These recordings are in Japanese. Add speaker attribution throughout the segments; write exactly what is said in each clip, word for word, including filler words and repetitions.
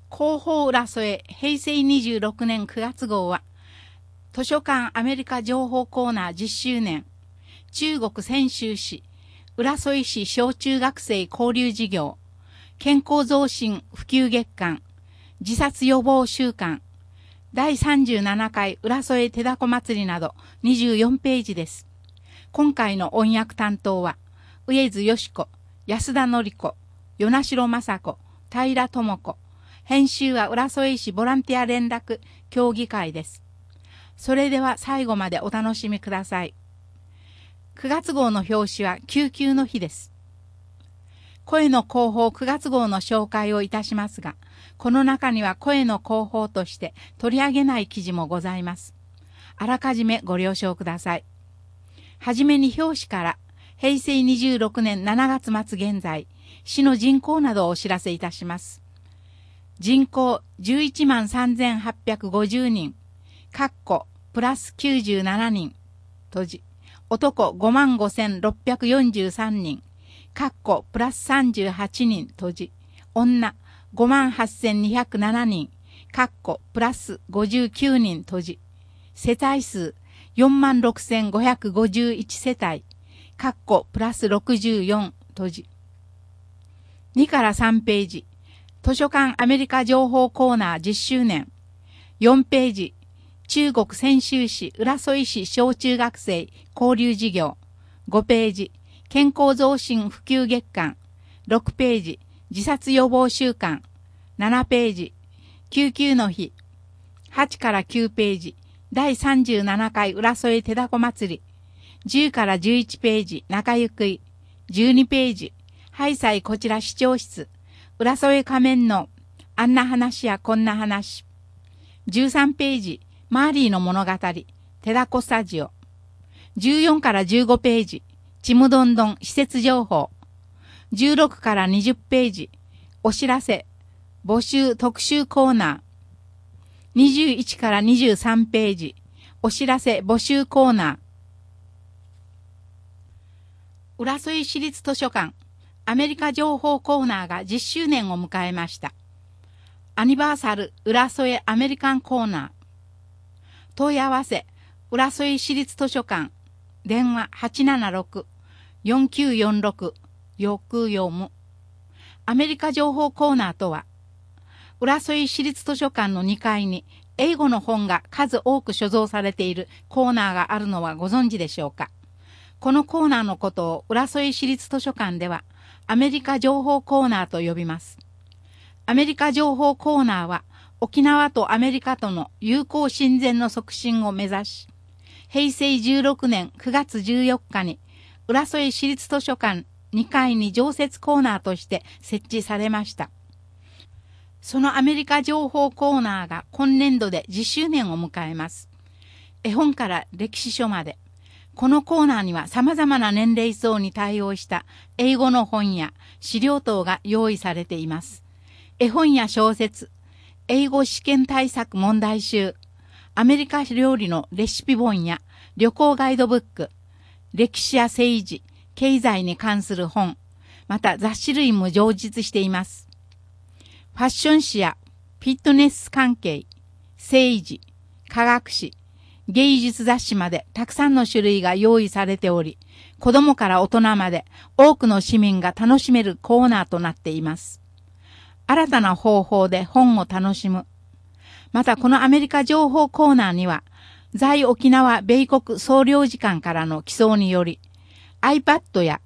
Speaker 1: 広報浦添へいせいにじゅうろくねんくがつ号は、図書館アメリカ情報コーナーじゅっしゅうねん、中国泉州市、浦添市小中学生交流事業、健康増進普及月間、自殺予防週間、だいさんじゅうななかい浦添手だこ祭りなどにじゅうよんページです。今回の音訳担当は、上津よし子、安田のり子、与那城雅子、平智子、編集は浦添市ボランティア連絡協議会です。それでは最後までお楽しみください。くがつ号の表紙は救急の日です。声の広報くがつ号の紹介をいたしますが、この中には声の広報として取り上げない記事もございます。あらかじめご了承ください。はじめに表紙からへいせいにじゅうろくねんしちがつまつ現在、市の人口などをお知らせいたします。人口じゅういちまんさんぜんはっぴゃくごじゅうにん、括弧プラスきゅうじゅうななにん、閉じ、男ごまんごせんろっぴゃくよんじゅうさんにん、括弧プラスさんじゅうはちにん、閉じ、女ごまんはっせんにひゃくななにん、括弧プラスごじゅうきゅうにん、閉じ、世帯数よんまんろくせんごひゃくごじゅういちせたい、括弧プラスろくじゅうよん、閉じ。にからさんページ、図書館アメリカ情報コーナーじゅっしゅうねん。よんページ、中国泉州市浦添市小中学生交流事業。ごページ、健康増進普及月間。ろくページ、自殺予防週間。ななページ、救急の日。はちからきゅうページ、だいさんじゅうななかい浦添手だこ祭り。じゅうからじゅういちページ、中ゆくい。じゅうにページ、ハイサイこちら市長室。浦添仮面のあんな話やこんな話。じゅうさんページ、マーリーの物語、手だこスタジオ。じゅうよんからじゅうごページ、ちむどんどん施設情報。じゅうろくからにじゅうページ、お知らせ、募集特集コーナー。にじゅういちからにじゅうさんページ、お知らせ募集コーナー。浦添市立図書館アメリカ情報コーナーがじゅっしゅうねんを迎えました。アニバーサル浦添アメリカンコーナー。問い合わせ、浦添市立図書館、電話 はちななろく よんきゅうよんろく よく読む。アメリカ情報コーナーとは、浦添市立図書館のにかいに英語の本が数多く所蔵されているコーナーがあるのはご存知でしょうか。このコーナーのことを浦添市立図書館では、アメリカ情報コーナーと呼びます。アメリカ情報コーナーは沖縄とアメリカとの友好親善の促進を目指し、へいせいじゅうろくねんくがつじゅうよっかに浦添市立図書館にかいに常設コーナーとして設置されました。そのアメリカ情報コーナーが今年度でじゅっしゅうねんを迎えます。絵本から歴史書まで。このコーナーには様々な年齢層に対応した英語の本や資料等が用意されています。絵本や小説、英語試験対策問題集、アメリカ料理のレシピ本や旅行ガイドブック、歴史や政治、経済に関する本、また雑誌類も充実しています。ファッション誌やフィットネス関係、政治、科学誌、芸術雑誌までたくさんの種類が用意されており、子供から大人まで多くの市民が楽しめるコーナーとなっています。新たな方法で本を楽しむ。またこのアメリカ情報コーナーには、在沖縄米国総領事館からの寄贈により、iPad や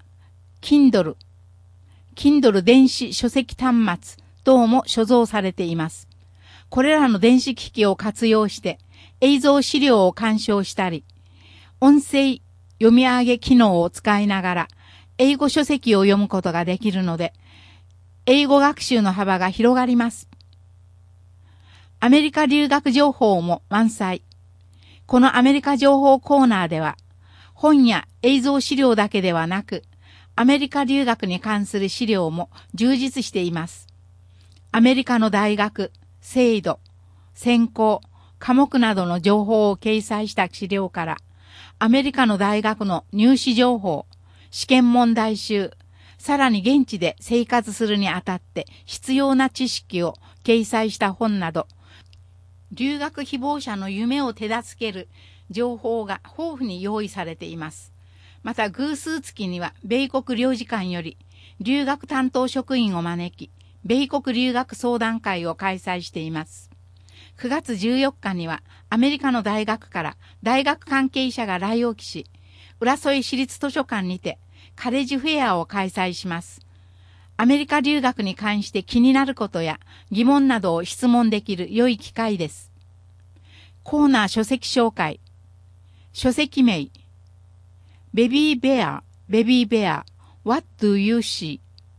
Speaker 1: Kindle、Kindle 電子書籍端末等も所蔵されています。これらの電子機器を活用して、映像資料を鑑賞したり、音声読み上げ機能を使いながら、英語書籍を読むことができるので、英語学習の幅が広がります。アメリカ留学情報も満載。このアメリカ情報コーナーでは、本や映像資料だけではなく、アメリカ留学に関する資料も充実しています。アメリカの大学、制度、専攻、科目などの情報を掲載した資料から、アメリカの大学の入試情報、試験問題集、さらに現地で生活するにあたって必要な知識を掲載した本など、留学希望者の夢を手助ける情報が豊富に用意されています。また偶数月には米国領事館より留学担当職員を招き、米国留学相談会を開催しています。くがつじゅうよっかにはアメリカの大学から大学関係者が来沖し、浦添市立図書館にてカレッジフェアを開催します。アメリカ留学に関して気になることや疑問などを質問できる良い機会です。コーナー書籍紹介。書籍名。ベビーベア、ベビーベア、What do you see?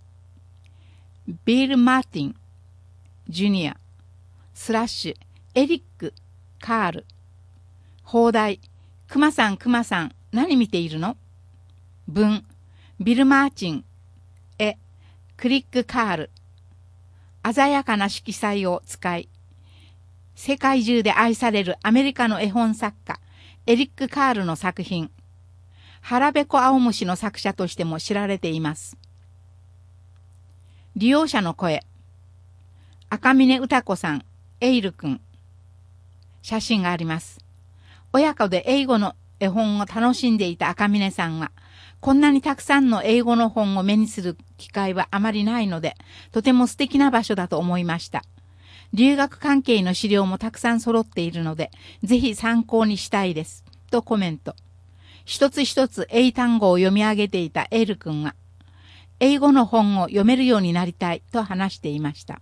Speaker 1: ビル・マーティン、ジュニア、スラッシュ、エリック、カール。放題。クマさん、クマさん、何見ているの？文。ビル・マーチン。絵。クリック・カール。鮮やかな色彩を使い、世界中で愛されるアメリカの絵本作家、エリック・カールの作品。腹べこ青虫の作者としても知られています。利用者の声。赤嶺歌子さん、エイルくん。写真があります。親子で英語の絵本を楽しんでいた赤嶺さんは、こんなにたくさんの英語の本を目にする機会はあまりないので、とても素敵な場所だと思いました。留学関係の資料もたくさん揃っているので、ぜひ参考にしたいです。とコメント。一つ一つ英単語を読み上げていたエール君は、英語の本を読めるようになりたいと話していました。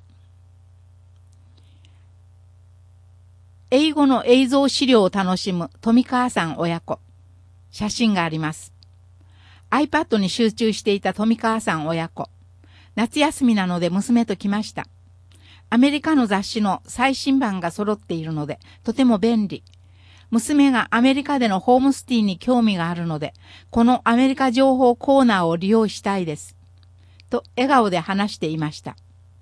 Speaker 1: 英語の映像資料を楽しむ富川さん親子。写真があります。iPad に集中していた富川さん親子。夏休みなので娘と来ました。アメリカの雑誌の最新版が揃っているので、とても便利。娘がアメリカでのホームステイに興味があるので、このアメリカ情報コーナーを利用したいです。と笑顔で話していました。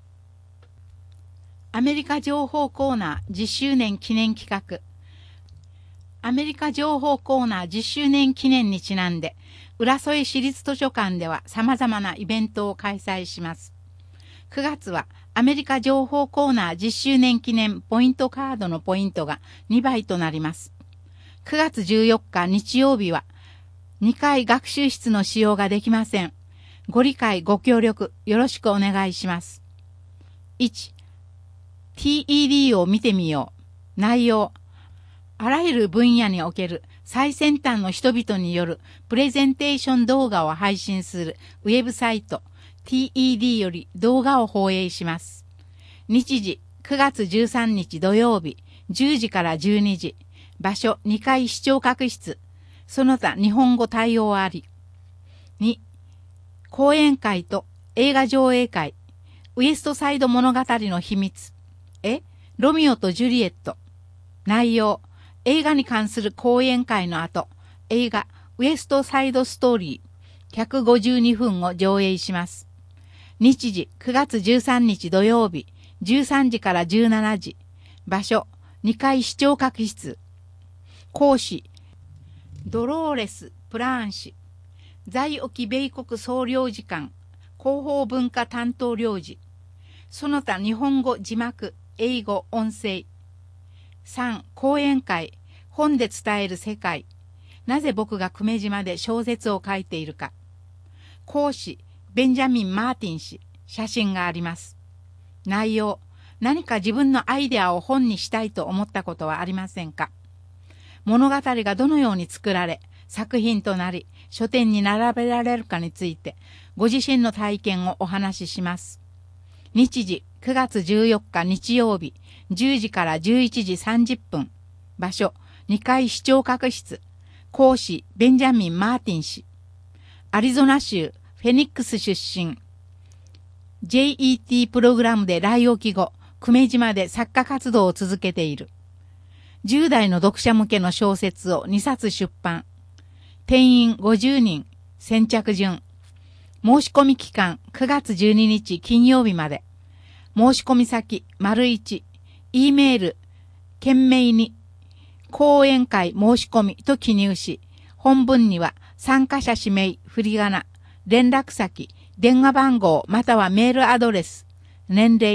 Speaker 1: アメリカ情報コーナーじゅっしゅうねん記念企画。アメリカ情報コーナーじゅっしゅうねん記念にちなんで、浦添市立図書館では様々なイベントを開催します。くがつはアメリカ情報コーナーじゅっしゅうねん記念ポイントカードのポイントがにばいとなります。くがつじゅうよっか日曜日はにかい学習室の使用ができません。ご理解ご協力よろしくお願いします。いち. ティーイーディー を見てみよう。内容。あらゆる分野における最先端の人々によるプレゼンテーション動画を配信するウェブサイト ティーイーディー より動画を放映します。日時くがつじゅうさんにち土曜日じゅうじからじゅうにじ。場所にかい視聴覚室。その他日本語対応あり。に. 講演会と映画上映会。ウエストサイド物語の秘密。えロミオとジュリエット。内容。映画に関する講演会の後、映画ウエストサイドストーリーひゃくごじゅうにふんを上映します。日時くがつじゅうさんにち土曜日じゅうさんじからじゅうしちじ。場所にかい視聴覚室。講師ドローレス・プラーン氏。在沖米国総領事館広報文化担当領事。その他日本語字幕、英語音声。さん. 講演会本で伝える世界。なぜ僕が久米島で小説を書いているか。講師ベンジャミン・マーティン氏。写真があります。内容。何か自分のアイデアを本にしたいと思ったことはありませんか。物語がどのように作られ、作品となり、書店に並べられるかについて、ご自身の体験をお話しします。日時くがつじゅうよっか日曜日じゅうじからじゅういちじさんじゅっぷん。場所にかい視聴覚室。講師ベンジャミン・マーティン氏。アリゾナ州フェニックス出身。ジェイイーティー プログラムで来沖後、久米島で作家活動を続けている。じゅう代の読者向けの小説をにさつ出版。定員ごじゅうにん。先着順。申し込み期間くがつじゅうににち金曜日まで。申し込み先丸一。E メール、懸命に、講演会申し込みと記入し、本文には参加者氏名、振り仮名、連絡先、電話番号またはメールアドレス、年齢、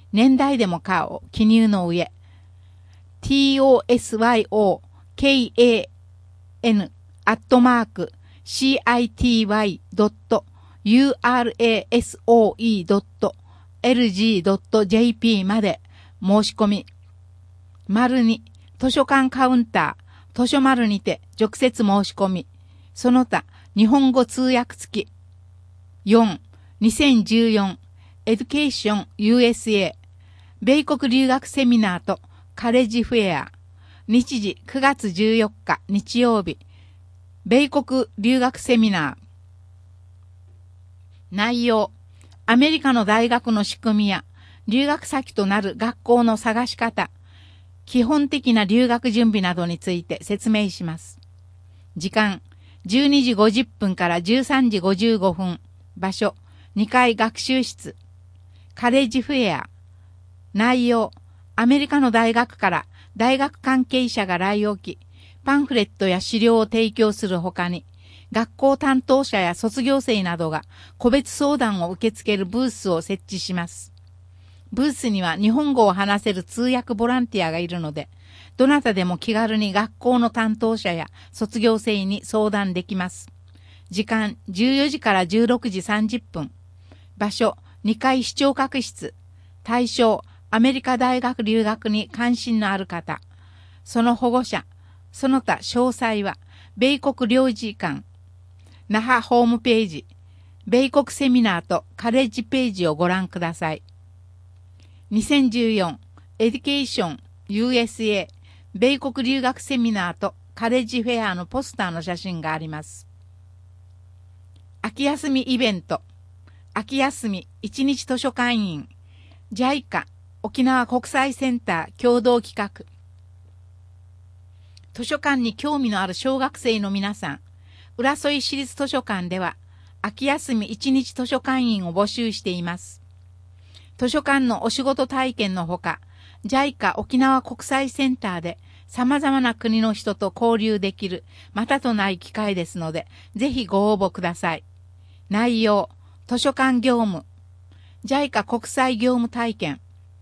Speaker 1: 年代でも可を記入の上、tosyokan アットマーク city.urasoe.lg.jp まで申し込み、丸に図書館カウンター、図書丸にて直接申し込み、その他日本語通訳付き。よん、にせんじゅうよん Education ユーエスエー 米国留学セミナーとカレッジフェア。日時くがつじゅうよっか日曜日。米国留学セミナー。内容。アメリカの大学の仕組みや留学先となる学校の探し方、基本的な留学準備などについて説明します。時間。じゅうにじごじゅっぷんからじゅうさんじごじゅうごふん。場所。にかい学習室。カレッジフェア。内容。アメリカの大学から大学関係者が来置き、パンフレットや資料を提供するほかに、学校担当者や卒業生などが個別相談を受け付けるブースを設置します。ブースには日本語を話せる通訳ボランティアがいるので、どなたでも気軽に学校の担当者や卒業生に相談できます。時間じゅうよじからじゅうろくじさんじゅっぷん。場所にかい視聴覚室。対象アメリカ大学留学に関心のある方。その保護者。その他詳細は米国領事館。那覇ホームページ。米国セミナーとカレッジページをご覧ください。にせんじゅうよん Education ユーエスエー 米国留学セミナーとカレッジフェアのポスターの写真があります。秋休みイベント。秋休み一日図書館員。ジャイカ 沖縄国際センター共同企画。図書館に興味のある小学生の皆さん、浦添市立図書館では秋休み一日図書館員を募集しています。図書館のお仕事体験のほか、ジャイカ 沖縄国際センターで様々な国の人と交流できるまたとない機会ですので、ぜひご応募ください。内容、図書館業務、ジャイカ 国際業務体験。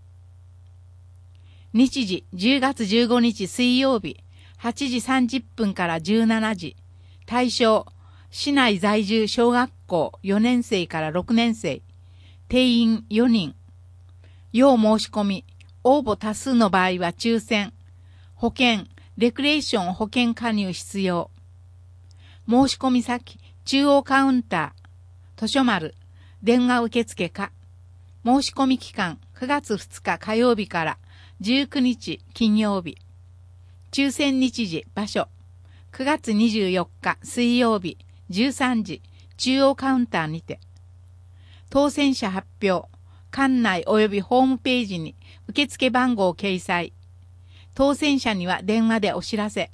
Speaker 1: 日時じゅうがつじゅうごにち水曜日、はちじさんじゅっぷんからじゅうしちじ。対象、市内在住小学校よねんせいからろくねんせい。定員よにん。要申し込み、応募多数の場合は抽選。保険、レクレーション保険加入必要。申し込み先、中央カウンター、図書丸、電話受付か。申し込み期間、くがつふつか火曜日からじゅうくにち金曜日。抽選日時、場所。くがつにじゅうよっか水曜日、じゅうさんじ、中央カウンターにて。当選者発表。館内及びホームページに受付番号を掲載。当選者には電話でお知らせ。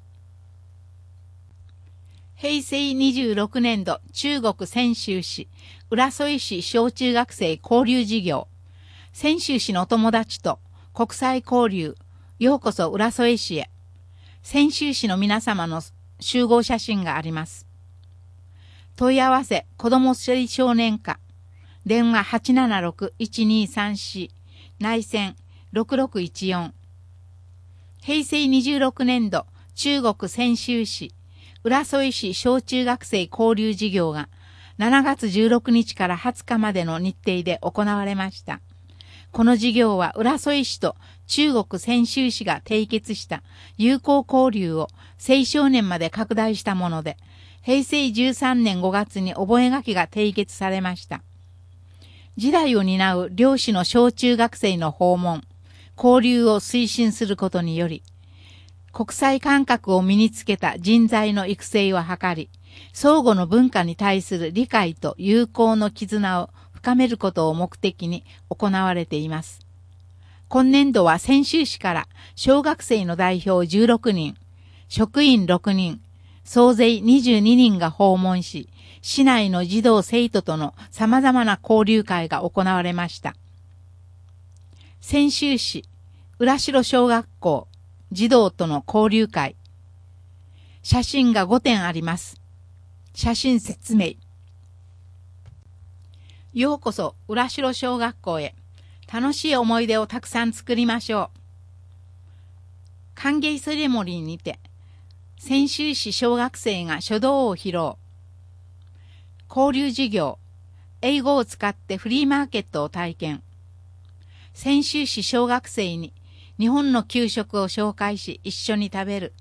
Speaker 1: へいせいにじゅうろくねんど中国泉州市浦添市小中学生交流事業。泉州市の友達と国際交流。ようこそ浦添市へ。泉州市の皆様の集合写真があります。問い合わせ子ども少年課。電話 はちななろく いちにさんよん 内線ろくろくいちよん。へいせいにじゅうろくねんど中国泉州市浦添市小中学生交流事業がしちがつじゅうろくにちからはつかまでの日程で行われました。この事業は浦添市と中国泉州市が締結した友好交流を青少年まで拡大したもので、へいせいじゅうさんねんごがつに覚書が締結されました。時代を担う両市の小中学生の訪問、交流を推進することにより、国際感覚を身につけた人材の育成を図り、相互の文化に対する理解と友好の絆を深めることを目的に行われています。今年度は泉州市から小学生の代表じゅうろくにん、職員ろくにん、総勢にじゅうににんが訪問し、市内の児童生徒との様々な交流会が行われました。泉州市、浦城小学校、児童との交流会。写真がごてんあります。写真説明。ようこそ浦城小学校へ。 楽しい思い出をたくさん作りましょう。歓迎セレモニーにて、泉州市小学生が書道を披露。交流授業、英語を使ってフリーマーケットを体験。泉州市小学生に日本の給食を紹介し一緒に食べる。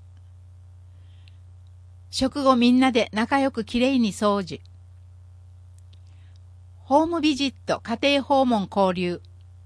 Speaker 1: 食後みんなで仲良くきれいに掃除。ホームビジット家庭訪問交流。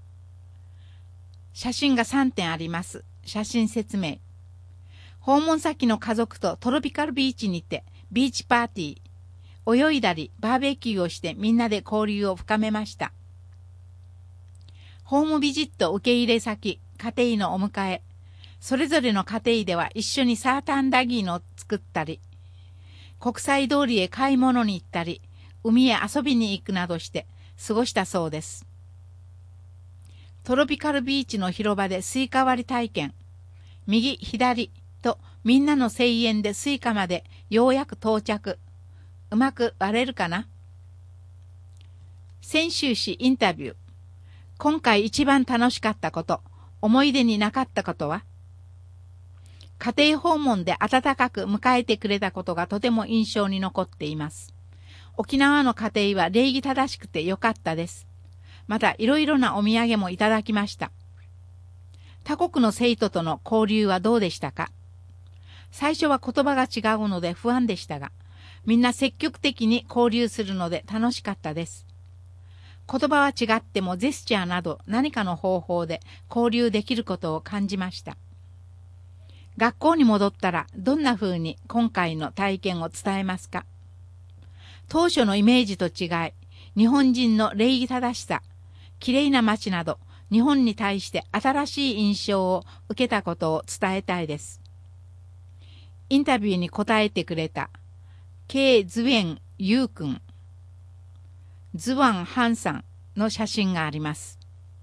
Speaker 1: 写真がさんてんあります。写真説明。訪問先の家族とトロピカルビーチにてビーチパーティー。泳いだりバーベキューをしてみんなで交流を深めました。ホームビジット受け入れ先、家庭のお迎え。それぞれの家庭では一緒にサーターアンダギーの作ったり、国際通りへ買い物に行ったり、海へ遊びに行くなどして過ごしたそうです。トロピカルビーチの広場でスイカ割り体験。右、左とみんなの声援でスイカまでようやく到着。うまく割れるかな？泉州市インタビュー。今回一番楽しかったこと、思い出になかったことは？家庭訪問で温かく迎えてくれたことがとても印象に残っています。沖縄の家庭は礼儀正しくてよかったです。またいろいろなお土産もいただきました。他国の生徒との交流はどうでしたか？最初は言葉が違うので不安でしたが、みんな積極的に交流するので楽しかったです。言葉は違ってもジェスチャーなど何かの方法で交流できることを感じました。学校に戻ったらどんな風に今回の体験を伝えますか？当初のイメージと違い、日本人の礼儀正しさ、きれいな街など、日本に対して新しい印象を受けたことを伝えたいです。インタビューに答えてくれた、K ズエンユウ君、ズワンハンさんの写真があります。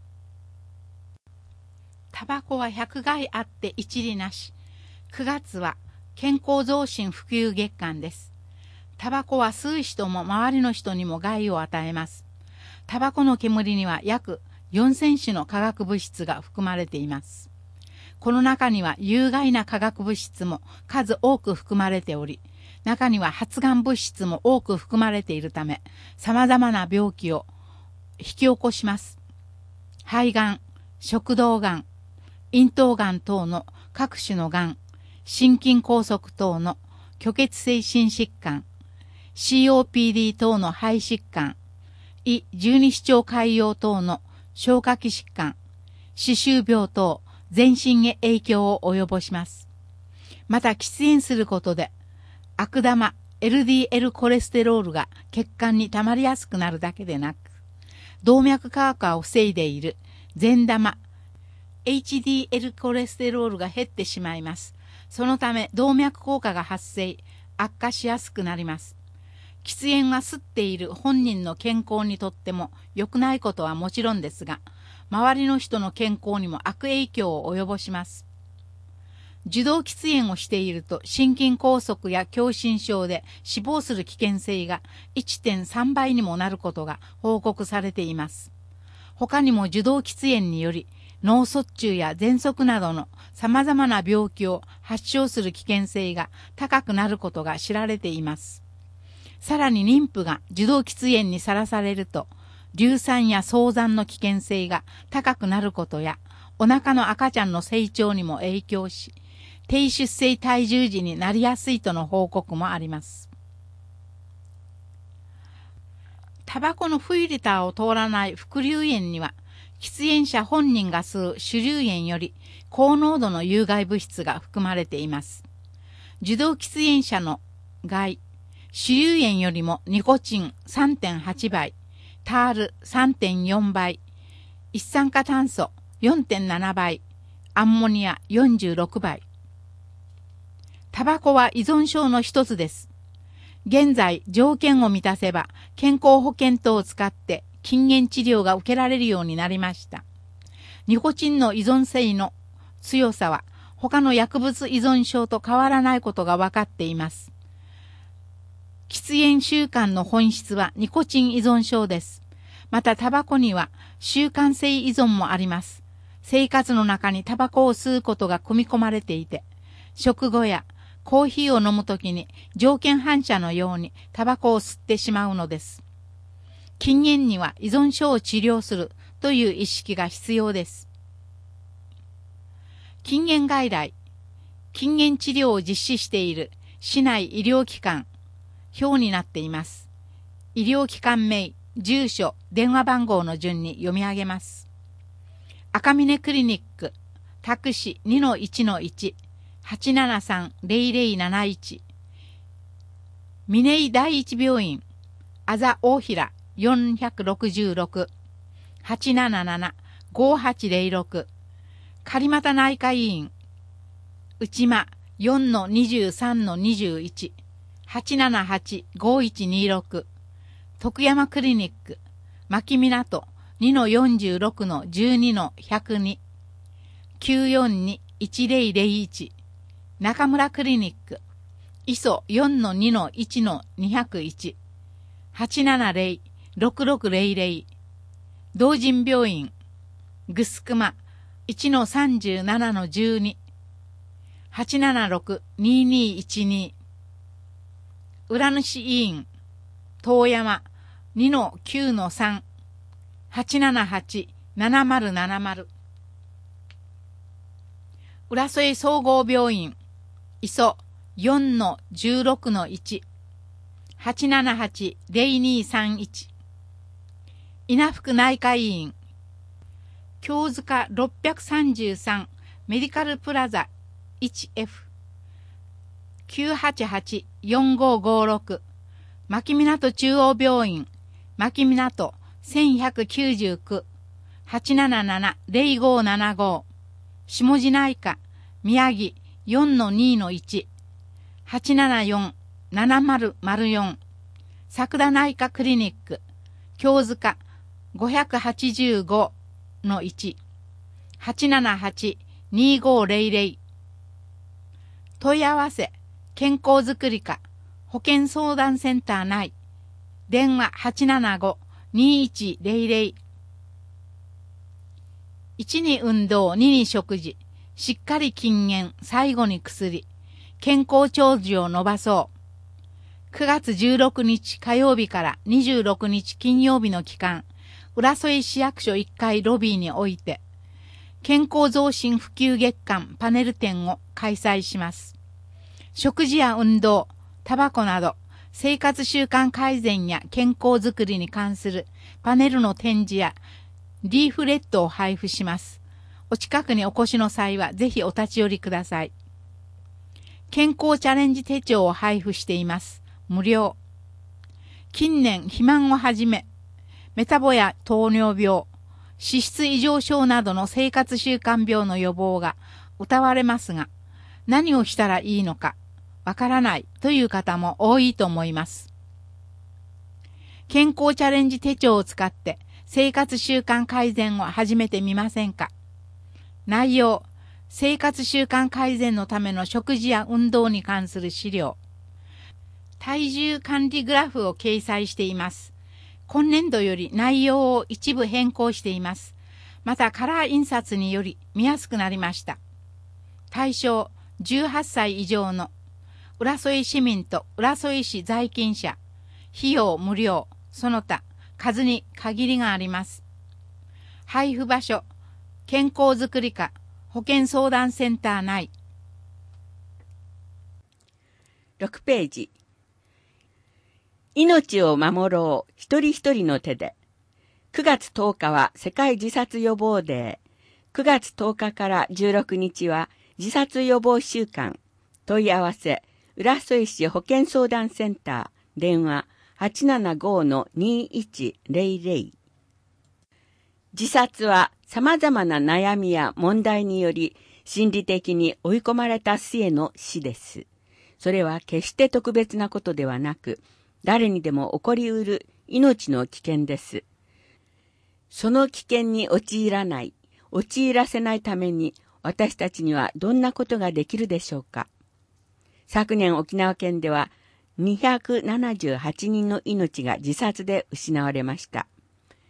Speaker 1: タバコは百害あって一利なし。くがつは健康増進普及月間です。タバコは吸う人も周りの人にも害を与えます。タバコの煙には約よんせん種の化学物質が含まれています。この中には有害な化学物質も数多く含まれており、中には発がん物質も多く含まれているため、様々な病気を引き起こします。肺がん、食道がん、咽頭がん等の各種のがん、心筋梗塞等の虚血性心疾患、シーオーピーディー 等の肺疾患、胃十二指腸潰瘍等の消化器疾患、歯周病等、全身へ影響を及ぼします。また喫煙することで、悪玉 エルディーエル コレステロールが血管に溜まりやすくなるだけでなく、動脈硬化を防いでいる善玉 エイチディーエル コレステロールが減ってしまいます。そのため動脈硬化が発生、悪化しやすくなります。喫煙は吸っている本人の健康にとっても良くないことはもちろんですが、周りの人の健康にも悪影響を及ぼします。受動喫煙をしていると心筋梗塞や狭心症で死亡する危険性が いってんさんばいにもなることが報告されています。他にも受動喫煙により脳卒中や喘息などの様々な病気を発症する危険性が高くなることが知られています。さらに妊婦が受動喫煙にさらされると、流産や早産の危険性が高くなることや、お腹の赤ちゃんの成長にも影響し、低出生体重児になりやすいとの報告もあります。タバコのフィルターを通らない副流煙には、喫煙者本人が吸う主流煙より高濃度の有害物質が含まれています。受動喫煙者の害、主流煙よりもニコチン さんてんはちばい、タール さんてんよんばい、一酸化炭素 よんてんななばい、アンモニアよんじゅうろくばい。タバコは依存症の一つです。現在、条件を満たせば健康保険等を使って禁煙治療が受けられるようになりました。ニコチンの依存性の強さは他の薬物依存症と変わらないことが分かっています。喫煙習慣の本質はニコチン依存症です。 またタバコには習慣性依存もあります。生活の中にタバコを吸うことが組み込まれていて、食後やコーヒーを飲むときに条件反射のようにタバコを吸ってしまうのです。禁煙には依存症を治療するという意識が必要です。禁煙外来、禁煙治療を実施している市内医療機関、表になっています。医療機関名、住所、電話番号の順に読み上げます。赤峰クリニック、宅市 にのいちのいち、はちななさん ゼロゼロなないち、峰井第一病院、あざ大平よんろくろく、はちなななな ごはちゼロろく、狩俣内科医院、内間 よんのにじゅうさんのにじゅういち、はちななはち ごいちにろく、徳山クリニック、牧港 にのよんじゅうろくのじゅうにのひゃくに、きゅうよんに いちゼロゼロいち、中村クリニック、いそ よんのにのいちのにひゃくいち、はちななゼロ ろくろくゼロゼロ、同人病院、ぐすくま いちのさんじゅうななのじゅうに、はちななろく ににいちに、浦主医院、遠山 にのきゅうのさん、はちななはち ななまるななまる、浦添総合病院、いそ よんのじゅうろくのいち、はちななはち ゼロにさんいち、稲福内科医院、京塚ろっぴゃくさんじゅうさんメディカルプラザ いちエフ、きゅうはちはち よんごごろく、牧港中央病院、牧港せんひゃくきゅうじゅうきゅう、はちなななな ゼロごななご、下地内科、宮城 よんのにのいち、はちななよん ななまるまるよん、桜内科クリニック、京塚ごはちごのいち、はちななはち にごゼロゼロ、問い合わせ、健康づくり課、保健相談センター内、電話 はちななご にいちゼロゼロ、いちに運動、にに食事、しっかり禁煙、最後に薬、健康長寿を伸ばそう。くがつじゅうろくにち火曜日からにじゅうろくにち金曜日の期間、浦添市役所いっかいロビーにおいて、健康増進普及月間パネル展を開催します。食事や運動、タバコなど、生活習慣改善や健康づくりに関するパネルの展示やリーフレットを配布します。お近くにお越しの際はぜひお立ち寄りください。健康チャレンジ手帳を配布しています。無料。近年肥満をはじめ、メタボや糖尿病、脂質異常症などの生活習慣病の予防が謳われますが、何をしたらいいのかわからないという方も多いと思います。健康チャレンジ手帳を使って生活習慣改善を始めてみませんか？内容、生活習慣改善のための食事や運動に関する資料、体重管理グラフを掲載しています。今年度より内容を一部変更しています。またカラー印刷により見やすくなりました。対象じゅうはっさい以上の浦添市民と浦添市在勤者、費用無料、その他数に限りがあります。配布場所、健康づくり課保健相談センター内。
Speaker 2: ろくページ。命を守ろう、一人一人の手で。くがつとおかは世界自殺予防デー。くがつとおかからじゅうろくにちは自殺予防週間。問い合わせ、浦添市保健相談センター、電話 はちななごのにいちゼロゼロ。自殺は様々な悩みや問題により心理的に追い込まれた末の死です。それは決して特別なことではなく、誰にでも起こりうる命の危険です。その危険に陥らない、陥らせないために私たちにはどんなことができるでしょうか。昨年沖縄県ではにひゃくななじゅうはちにんの命が自殺で失われました。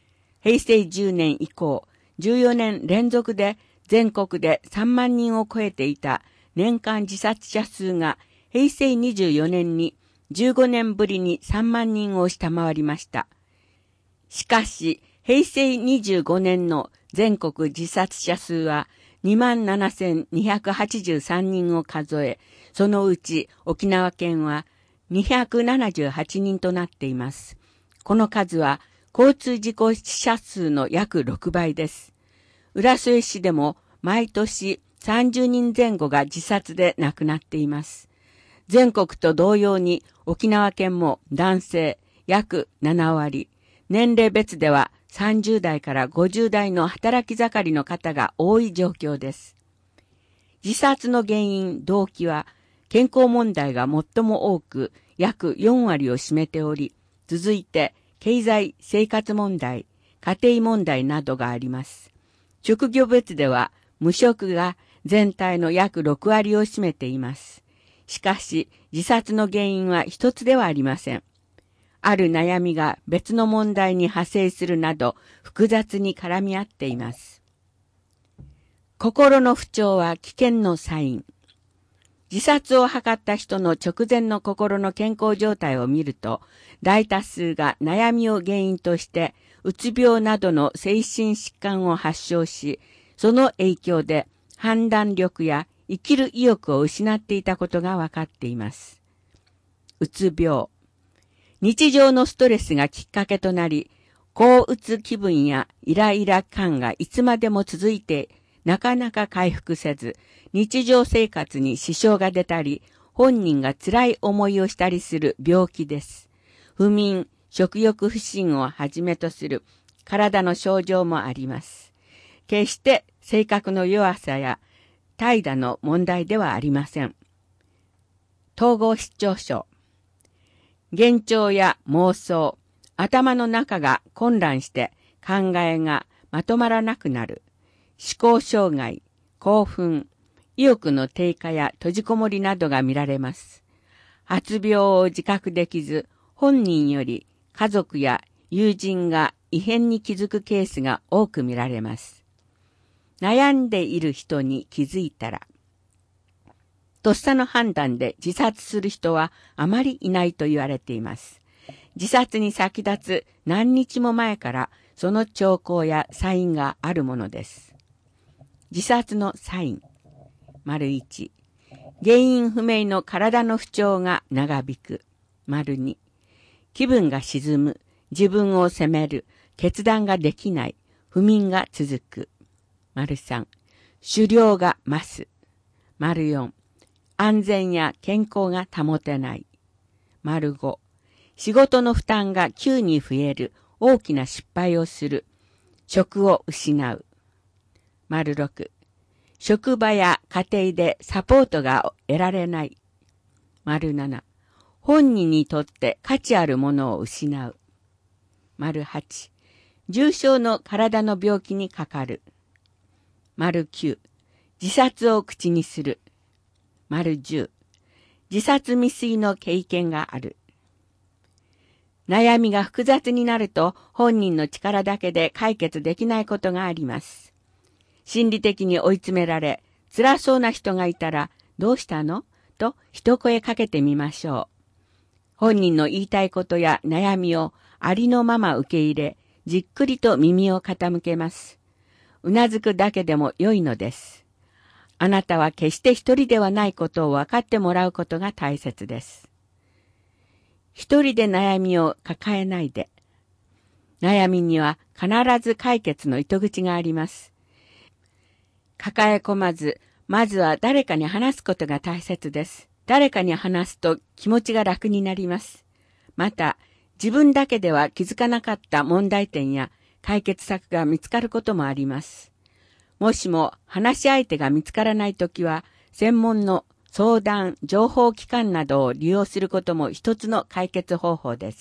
Speaker 2: へいせいじゅうねん以降、じゅうよねん連続で全国でさんまんにんを超えていた年間自殺者数がへいせいにじゅうよねんにじゅうごねんぶりにさんまんにんを下回りました。しかし、へいせいにじゅうごねんの全国自殺者数はにまんななせんにひゃくはちじゅうさんにんを数え、そのうち沖縄県はにひゃくななじゅうはちにんとなっています。この数は交通事故死者数の約ろくばいです。浦添市でも毎年さんじゅうにんぜん後が自殺で亡くなっています。全国と同様に沖縄県も男性約ななわり、年齢別ではさんじゅうだいからごじゅうだいの働き盛りの方が多い状況です。自殺の原因、動機は健康問題が最も多く約よんわりを占めており、続いて経済生活問題、家庭問題などがあります。職業別では無職が全体の約ろくわりを占めています。しかし自殺の原因は一つではありません。ある悩みが別の問題に派生するなど複雑に絡み合っています。心の不調は危険のサイン。自殺を図った人の直前の心の健康状態を見ると、大多数が悩みを原因として、うつ病などの精神疾患を発症し、その影響で判断力や生きる意欲を失っていたことがわかっています。うつ病。日常のストレスがきっかけとなり、高うつ気分やイライラ感がいつまでも続いて、なかなか回復せず、日常生活に支障が出たり、本人が辛い思いをしたりする病気です。不眠、食欲不振をはじめとする体の症状もあります。決して性格の弱さや怠惰の問題ではありません。統合失調症。幻聴や妄想、頭の中が混乱して考えがまとまらなくなる。思考障害、興奮、意欲の低下や閉じこもりなどが見られます。発病を自覚できず、本人より家族や友人が異変に気づくケースが多く見られます。悩んでいる人に気づいたら、とっさの判断で自殺する人はあまりいないと言われています。自殺に先立つ何日も前からその兆候やサインがあるものです。自殺のサイン。丸いち、原因不明の体の不調が長引く。丸に、気分が沈む、自分を責める、決断ができない、不眠が続く。丸さん、酒量が増す。丸よん、安全や健康が保てない。丸ご、仕事の負担が急に増える、大きな失敗をする、職を失う。丸ろく、職場や家庭でサポートが得られない。丸なな、本人にとって価値あるものを失う。丸はち、重症の体の病気にかかる。丸きゅう、自殺を口にする。丸じゅう、自殺未遂の経験がある。悩みが複雑になると本人の力だけで解決できないことがあります。心理的に追い詰められ、辛そうな人がいたら、どうしたの？と一声かけてみましょう。本人の言いたいことや悩みをありのまま受け入れ、じっくりと耳を傾けます。うなずくだけでも良いのです。あなたは決して一人ではないことを分かってもらうことが大切です。一人で悩みを抱えないで。悩みには必ず解決の糸口があります。抱え込まず、まずは誰かに話すことが大切です。誰かに話すと気持ちが楽になります。また、自分だけでは気づかなかった問題点や解決策が見つかることもあります。もしも話し相手が見つからないときは、専門の相談、情報機関などを利用することも一つの解決方法です。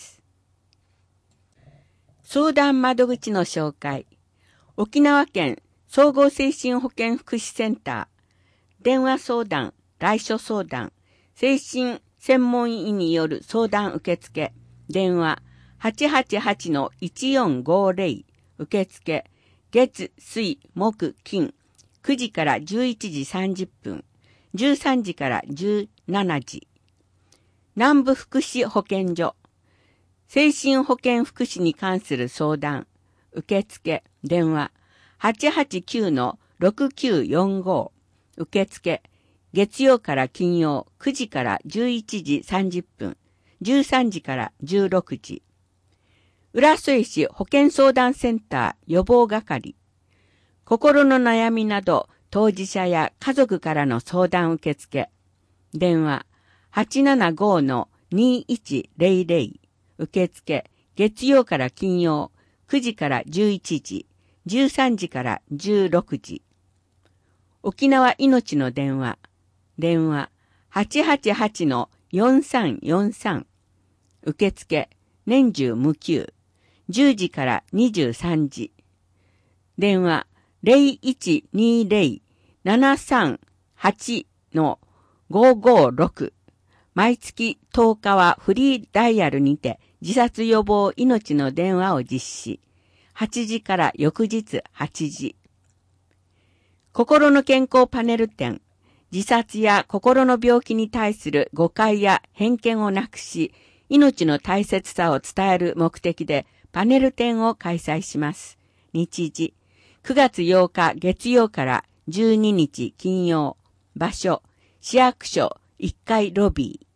Speaker 2: 相談窓口の紹介。沖縄県総合精神保健福祉センター、電話相談、来所相談、精神専門医による相談受付、電話 はちはちはちのいちよんごゼロ、 受付、月、水、木、金、くじからじゅういちじさんじゅっぷん、じゅうさんじからじゅうしちじ。南部福祉保健所、精神保健福祉に関する相談、受付、電話、はちはちきゅうのろくきゅうよんご、受付、月曜から金曜くじからじゅういちじさんじゅっぷん、じゅうさんじからじゅうろくじ。浦添市保健相談センター予防係、心の悩みなど当事者や家族からの相談受付、電話、はちななごのにいちぜろぜろ、受付、月曜から金曜くじからじゅういちじ、じゅうさんじからじゅうろくじ。沖縄いのちの電話、電話、はちはちはちのよんさんよんさん、受付、年中無休、じゅうじからにじゅうさんじ。電話、ゼロいちにゼロ ななさんはちのごごろく。毎月とおかはフリーダイヤルにて自殺予防命の電話を実施。はちじから翌日はちじ。心の健康パネル展。自殺や心の病気に対する誤解や偏見をなくし、命の大切さを伝える目的でパネル展を開催します。日時、くがつようか月曜からじゅうににち金曜。場所、市役所いっかいロビー。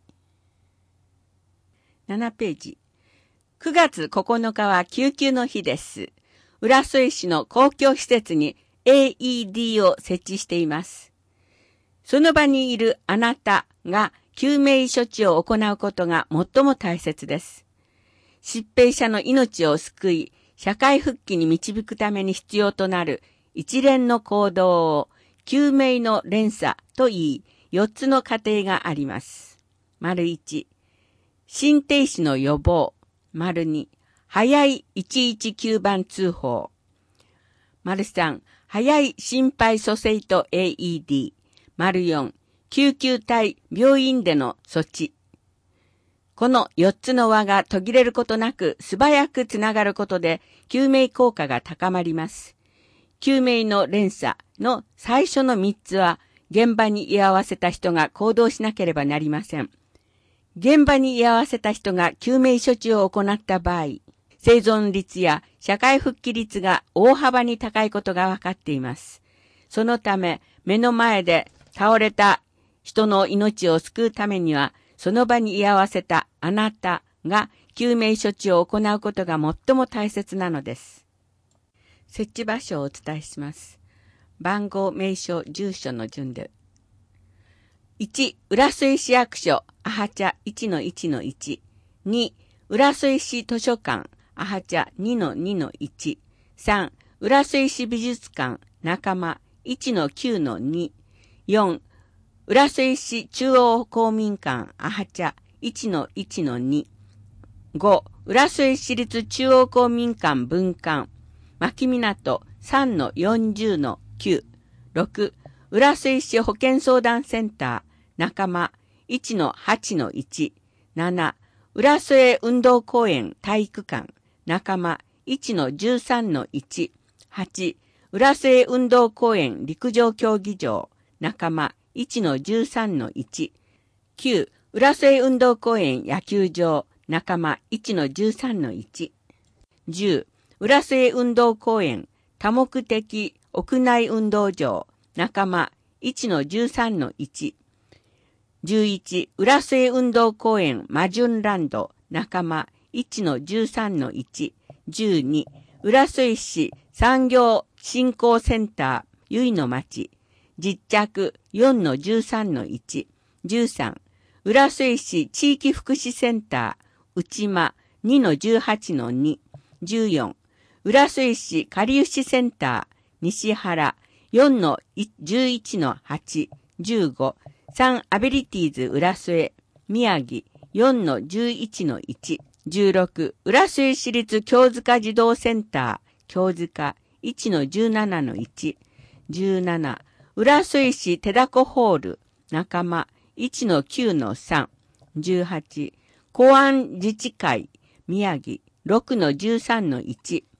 Speaker 2: ななページ。くがつここのかは救急の日です。浦添市の公共施設に エーイーディー を設置しています。その場にいるあなたが救命処置を行うことが最も大切です。疾病者の命を救い、社会復帰に導くために必要となる一連の行動を救命の連鎖と言い、よっつの過程があります。丸いち、心停止の予防。丸に、早いいちいちきゅうばん通報。丸さん、早い心肺蘇生と エーイーディー。丸よん、救急隊病院での措置。このよっつの輪が途切れることなく素早くつながることで救命効果が高まります。救命の連鎖の最初のみっつは現場に居合わせた人が行動しなければなりません。現場に居合わせた人が救命処置を行った場合、生存率や社会復帰率が大幅に高いことがわかっています。そのため、目の前で倒れた人の命を救うためには、その場に居合わせたあなたが救命処置を行うことが最も大切なのです。設置場所をお伝えします。番号、名称、住所の順で。いち、浦添市役所、アハチャ いちのいちのいち。に、浦添市図書館、アハチャ にのにのいち。さん、浦添市美術館、仲間 いちのきゅうのに。よん、浦添市中央公民館、アハチャ いちのいちのに。ご、浦添市立中央公民館分館、牧港 さんのよんじゅうのきゅう。ろく、浦添市保健相談センター、仲間 いちのはちのいち。なな、浦添運動公園体育館、仲間 いちのじゅうさんのいち。はち、浦添運動公園陸上競技場、仲間 いちのじゅうさんのいち。きゅう、浦添運動公園野球場、仲間 いちのじゅうさんのいち。じゅう、浦添運動公園多目的屋内運動場、仲間 いちのじゅうさんのいち。じゅういち、浦添運動公園マジュンランド、仲間 いちのじゅうさんのいち。じゅうに、浦添市産業振興センター、ゆいの町、実着 よんのじゅうさんのいち。じゅうさん、浦添市地域福祉センター、内間 にのじゅうはちのに。じゅうよん、浦添市かりゆしセンター、西原 よんのじゅういちのはち。じゅうご、サンアビリティーズ浦添、宮城 よんのじゅういちのいち。じゅうろく、浦添市立京塚児童センター、京塚 いちのじゅうななのいち。じゅうなな、浦添市手だこホール、仲間 いちのきゅうのさん。じゅうはち、公安自治会、宮城ろくのじゅうさんのいち。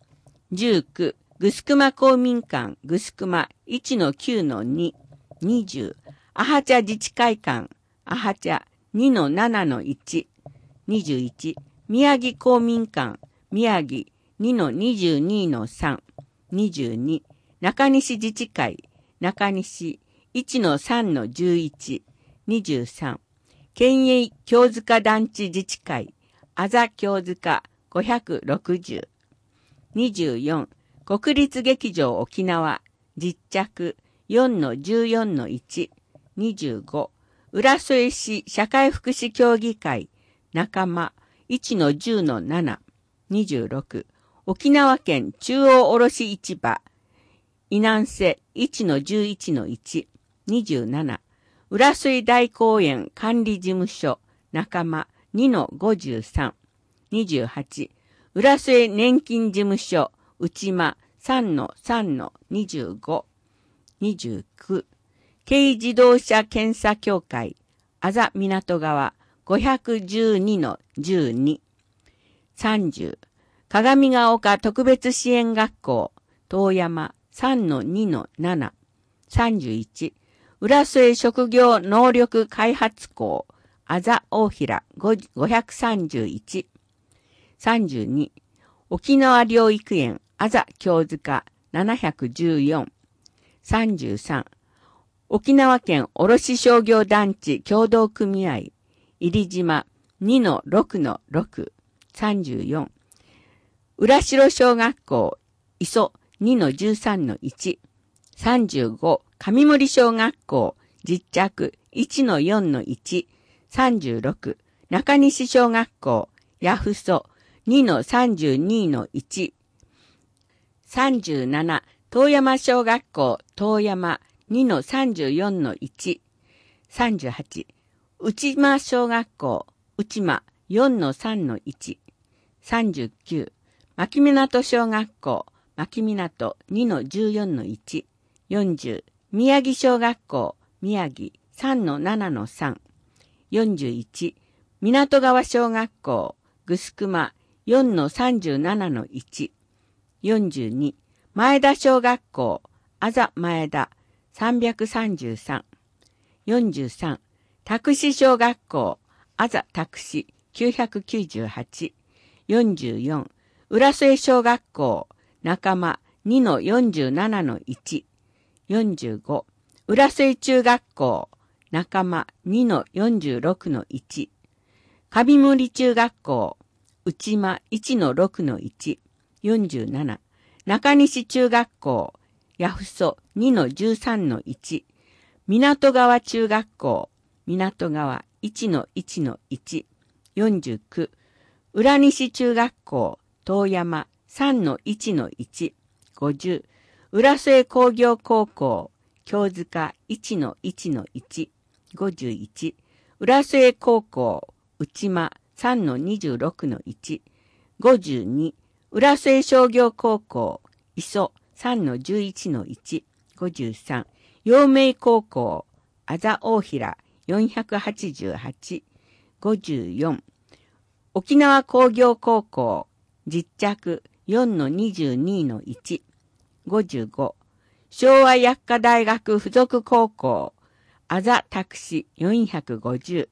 Speaker 2: じゅうきゅう、ぐすくま公民館、ぐすくま いちのきゅうのに、にじゅう、アハチャ自治会館、アハチャ にのななのいち、にじゅういち、宮城公民館、宮城 にのにじゅうにのさん、にじゅうに、中西自治会、中西 いちのさんのじゅういち、にじゅうさん、県営京塚団地自治会、あざ京塚ごひゃくろくじゅう、にじゅうよん、国立劇場沖縄、実着よんのじゅうよんのいち、にじゅうご、浦添市社会福祉協議会、仲間いちのじゅうのなな、にじゅうろく、沖縄県中央卸市場、伊南瀬いちのじゅういちのいち、にじゅうなな、浦添大公園管理事務所、仲間にのごじゅうさん、にじゅうはち、浦添年金事務所、内間さんのさんのにじゅうご、にじゅうきゅう、軽自動車検査協会、あざ港川ごひゃくじゅうにのじゅうに、さんじゅう、鏡ヶ丘特別支援学校、遠山さんのにのなな、さんじゅういち、浦添職業能力開発校、あざ大平ごひゃくさんじゅういち、さんじゅうに、沖縄療育園あざ京塚ななひゃくじゅうよん、さんじゅうさん、沖縄県卸商業団地協同組合、入島 にのろくのろく、さんじゅうよん、浦城小学校、磯 にのじゅうさんのいち、さんじゅうご、上森小学校、実着 いちのよんのいち、さんじゅうろく、中西小学校、八ふそ にのさんじゅうにのいち、さんじゅうなな、遠山小学校、遠山 にのさんじゅうよんのいち、さんじゅうはち、内間小学校、内間 よんのさんのいち、さんじゅうきゅう、牧港小学校、牧港 にのじゅうよんのいち、よんじゅう、宮城小学校、宮城 さんのななのさん、よんじゅういち、港川小学校、ぐすくま よんのさんじゅうななのいち、よんじゅうに、前田小学校、あざ前田さんびゃくさんじゅうさん、よんじゅうさん、拓司小学校、あざ拓司きゅうひゃくきゅうじゅうはち、よんじゅうよん、浦添小学校、仲間 にのよんじゅうななのいち、よんじゅうご、浦添中学校、仲間 にのよんじゅうろくのいち、上森中学校、内間 いちのろくのいち、よんじゅうなな、中西中学校、八ふそ にのじゅうさんのいち、港川中学校、港川 いちのいちのいち、よんじゅうきゅう、浦西中学校、遠山 さんのいちのいち、ごじゅう、浦添工業高校、京塚 いちのいちのいち、ごじゅういち、浦添高校、内間 さんのにじゅうろくのいち、ごじゅうに、浦添商業高校、磯 さんのじゅういちのいち、ごじゅうさん、陽明高校、あざ大平よんひゃくはちじゅうはち、ごじゅうよん、沖縄工業高校、実着 よんのにじゅうにのいち、ごじゅうご、昭和薬科大学附属高校、あざ拓司よんひゃくごじゅう。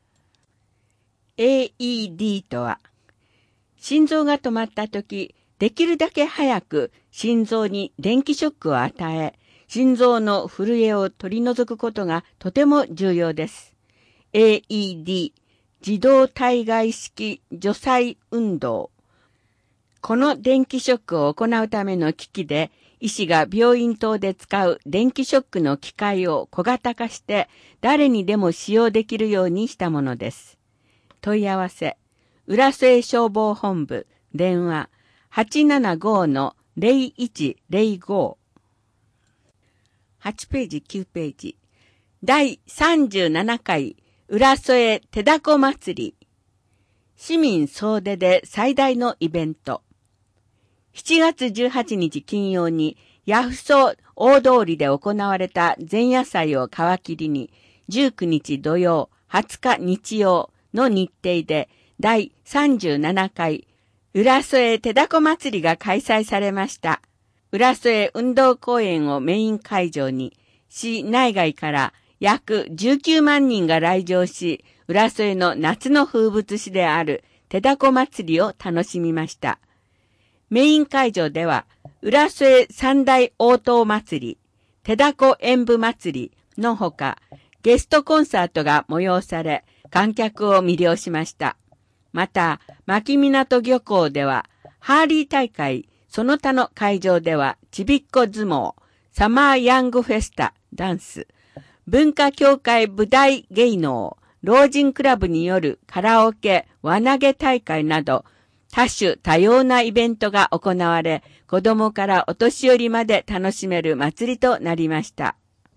Speaker 2: エーイーディー とは、心臓が止まったとき、できるだけ早く心臓に電気ショックを与え、心臓の震えを取り除くことがとても重要です。エーイーディー、自動体外式除細運動。この電気ショックを行うための機器で、医師が病院等で使う電気ショックの機械を小型化して誰にでも使用できるようにしたものです。問い合わせ、浦添消防本部、電話 はちななご のゼロいちゼロご。はちページ、きゅうページ。だいさんじゅうななかい浦添手だこ祭り。市民総出で最大のイベント。しちがつじゅうはちにち金曜に八ふそ大通りで行われた前夜祭を皮切りにじゅうくにち土曜、はつか日曜の日程でだいさんじゅうななかい浦添手だこ祭りが開催されました。浦添運動公園をメイン会場に、市内外から約じゅうきゅうまんにんが来場し、浦添の夏の風物詩である手だこ祭りを楽しみました。メイン会場では、浦添三大応答祭り、手だこ演舞祭りのほか、ゲストコンサートが催され、観客を魅了しました。また、牧港漁港では、ハーリー大会、その他の会場では、ちびっこ相撲、サマーヤングフェスタ、ダンス、文化協会舞台芸能、老人クラブによるカラオケ、輪投げ大会など、多種多様なイベントが行われ、子供からお年寄りまで楽しめる祭りとなりました。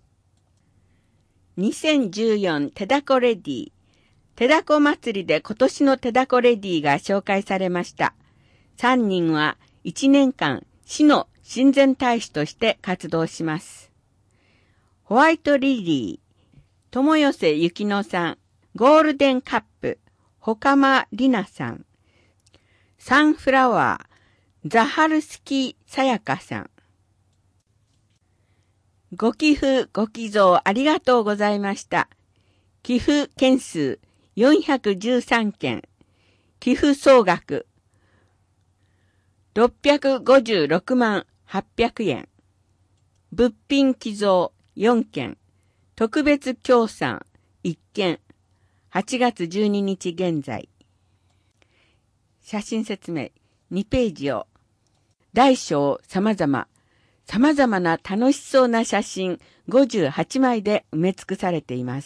Speaker 2: にせんじゅうよん手だこレディ。手だこ祭りで今年の手だこレディが紹介されました。さんにんはいちねんかん市の親善大使として活動します。ホワイトリリー、友寄ゆきのさん、ゴールデンカップ、ほかまりなさん、サンフラワー、ザハルスキーさやかさん。ご寄付ご寄贈ありがとうございました。寄付件数よんひゃくじゅうさんけん、寄付総額ろっぴゃくごじゅうろくまんはっぴゃくえん、物品寄贈よんけん、特別協賛いっけん、はちがつじゅうににち現在。写真説明にページを、大小様々、様々な楽しそうな写真ごじゅうはちまいで埋め尽くされています。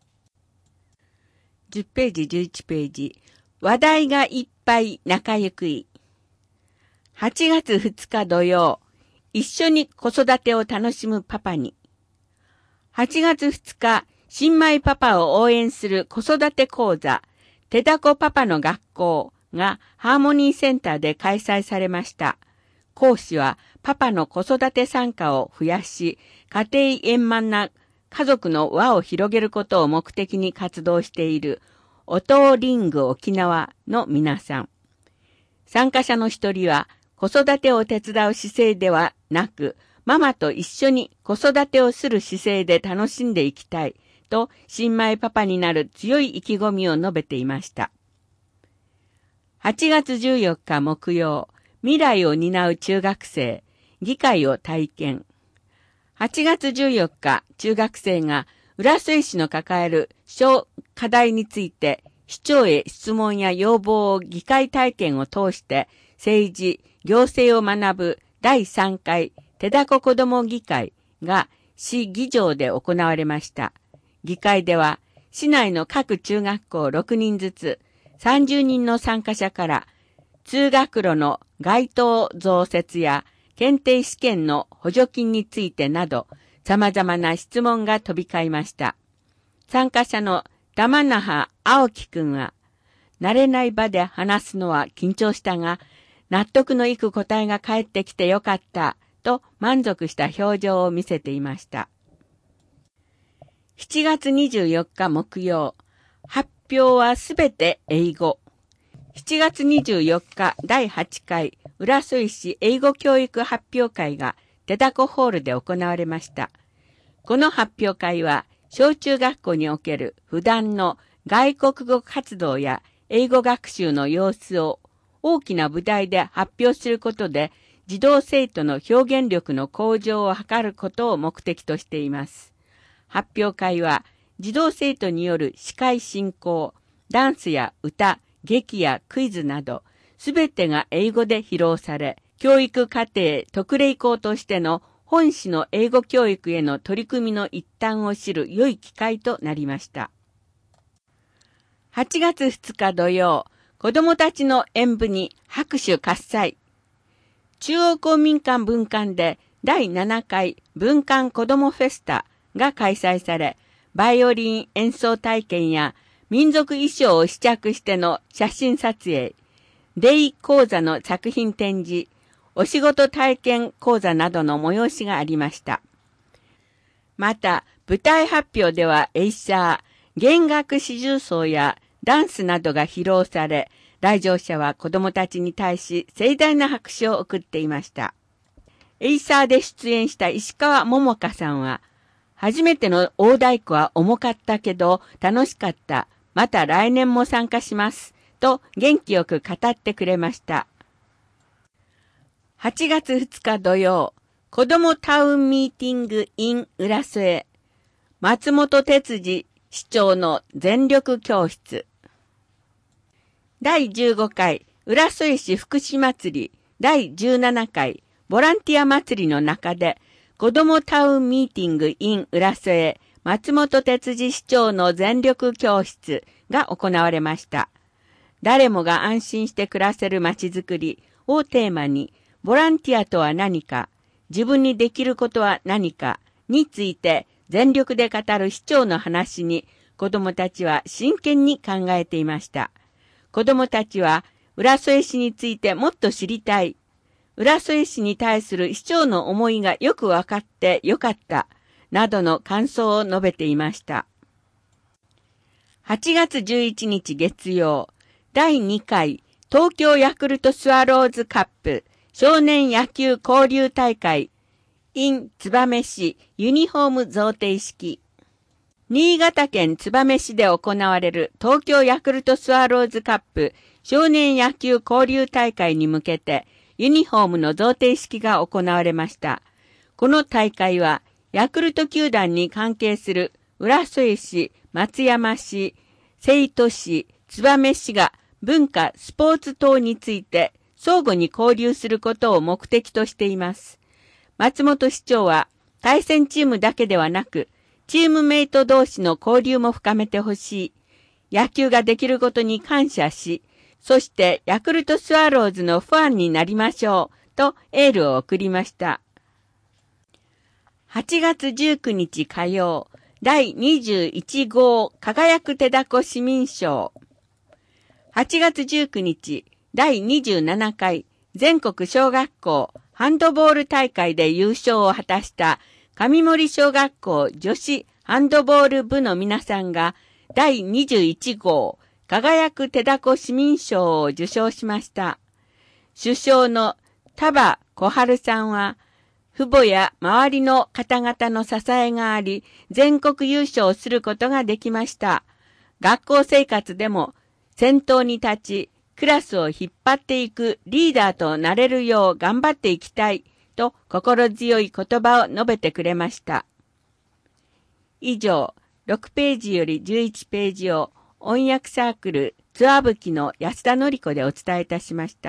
Speaker 2: じゅっページじゅういちページ、話題がいっぱい仲ゆくい。はちがつふつか土曜、一緒に子育てを楽しむパパに。はちがつふつか、新米パパを応援する子育て講座、手だこパパの学校がハーモニーセンターで開催されました。講師はパパの子育て参加を増やし、家庭円満な家族の輪を広げることを目的に活動しているオトーリング沖縄の皆さん。参加者の一人は子育てを手伝う姿勢ではなく、ママと一緒に子育てをする姿勢で楽しんでいきたいと新米パパになる強い意気込みを述べていました。はちがつじゅうよっか木曜、未来を担う中学生、議会を体験。はちがつじゅうよっか、中学生が浦添市の抱える小課題について市長へ質問や要望を議会体験を通して政治、行政を学ぶだいさんかい手だこ子ども議会が市議場で行われました。議会では市内の各中学校ろくにんずつさんじゅうにんの参加者から通学路の街灯増設や検定試験の補助金についてなど様々な質問が飛び交いました。参加者の玉那覇青木くんは、慣れない場で話すのは緊張したが、納得のいく答えが返ってきてよかったと満足した表情を見せていました。しちがつにじゅうよっか木曜、発表はすべて英語。しちがつにじゅうよっかだいはちかい浦添市英語教育発表会が手だこホールで行われました。この発表会は小中学校における普段の外国語活動や英語学習の様子を大きな舞台で発表することで児童生徒の表現力の向上を図ることを目的としています。発表会は児童生徒による司会進行、ダンスや歌、劇やクイズなど、すべてが英語で披露され、教育課程特例校としての本市の英語教育への取り組みの一端を知る良い機会となりました。はちがつふつか土曜、子どもたちの演舞に拍手喝采。中央公民館分館でだいななかい分館子どもフェスタが開催され、バイオリン演奏体験や民族衣装を試着しての写真撮影、デイ講座の作品展示、お仕事体験講座などの催しがありました。また、舞台発表ではエイサー、弦楽四重奏やダンスなどが披露され、 来場者は子供たちに対し盛大な拍手を送っていました。エイサーで出演した石川桃香さんは、初めての大太鼓は重かったけど楽しかった。また来年も参加します。と元気よく語ってくれました。はちがつふつか土曜、子どもタウンミーティング in 浦添。松本哲司市長の全力教室。だいじゅうごかい浦添市福祉祭りだいじゅうななかいボランティア祭りの中で、子どもタウンミーティング in 浦添松本哲司市長の全力教室が行われました。誰もが安心して暮らせるまちづくりをテーマに、ボランティアとは何か、自分にできることは何かについて全力で語る市長の話に、子どもたちは真剣に考えていました。子どもたちは浦添市についてもっと知りたい。浦添市に対する市長の思いがよくわかってよかった。などの感想を述べていました。はちがつじゅういちにち月曜、だいにかい東京ヤクルトスワローズカップ少年野球交流大会 in 燕市ユニフォーム贈呈式。新潟県燕市で行われる東京ヤクルトスワローズカップ少年野球交流大会に向けてユニフォームの贈呈式が行われました。この大会はヤクルト球団に関係する浦添市、松山市、成都市、燕市が文化、スポーツ等について相互に交流することを目的としています。松本市長は対戦チームだけではなく、チームメイト同士の交流も深めてほしい。野球ができることに感謝し、そしてヤクルトスワローズのファンになりましょうとエールを送りました。はちがつじゅうくにち火曜、だいにじゅういちごう輝く手だこ市民賞。はちがつじゅうくにち、だいにじゅうななかい全国小学校ハンドボール大会で優勝を果たした上森小学校女子ハンドボール部の皆さんがだいにじゅういちごう輝く手だこ市民賞を受賞しました。主将の田場小春さんは、父母や周りの方々の支えがあり、全国優勝することができました。学校生活でも先頭に立ち、クラスを引っ張っていくリーダーとなれるよう頑張っていきたいと心強い言葉を述べてくれました。以上、ろくページよりじゅういちページを音訳サークルツアブキの安田典子でお伝えいたしました。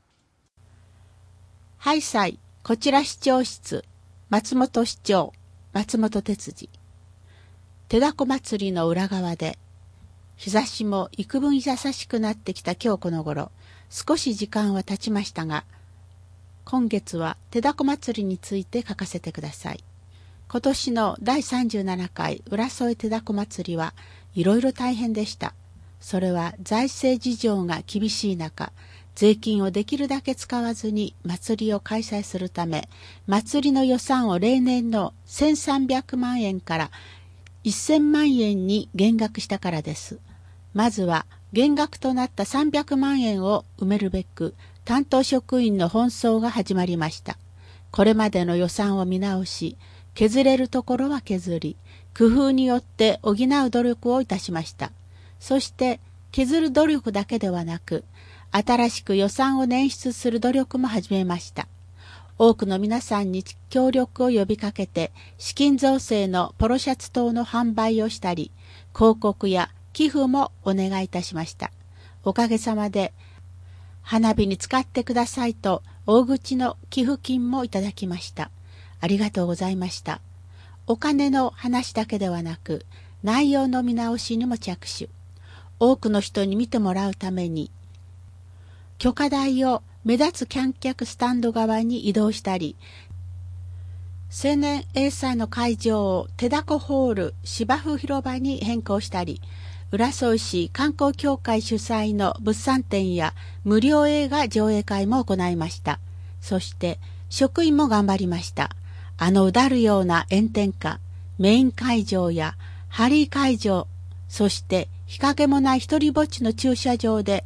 Speaker 1: はいさい、こちら市長室、松本市長、松本哲司。手だこ祭りの裏側で、日差しも幾分優しくなってきた今日この頃、少し時間は経ちましたが、今月は手だこ祭りについて書かせてください。今年のだいさんじゅうななかい浦添手だこ祭りはいろいろ大変でした。それは財政事情が厳しい中、税金をできるだけ使わずに祭りを開催するため、祭りの予算を例年のせんさんびゃくまんえんからせんまんえんに減額したからです。まずは減額となったさんびゃくまんえんを埋めるべく、担当職員の奔走が始まりました。これまでの予算を見直し、削れるところは削り、工夫によって補う努力をいたしました。そして削る努力だけではなく、新しく予算を捻出する努力も始めました。多くの皆さんに協力を呼びかけて、資金造成のポロシャツ等の販売をしたり、広告や寄付もお願いいたしました。おかげさまで、花火に使ってくださいと大口の寄付金もいただきました。ありがとうございました。お金の話だけではなく、内容の見直しにも着手。多くの人に見てもらうために、炬火台を目立つ観客スタンド側に移動したり、青年英才の会場を手だこホール芝生広場に変更したり、浦添市観光協会主催の物産展や無料映画上映会も行いました。そして職員も頑張りました。あのうだるような炎天下、メイン会場やハリー会場、そして日陰もない一人ぼっちの駐車場で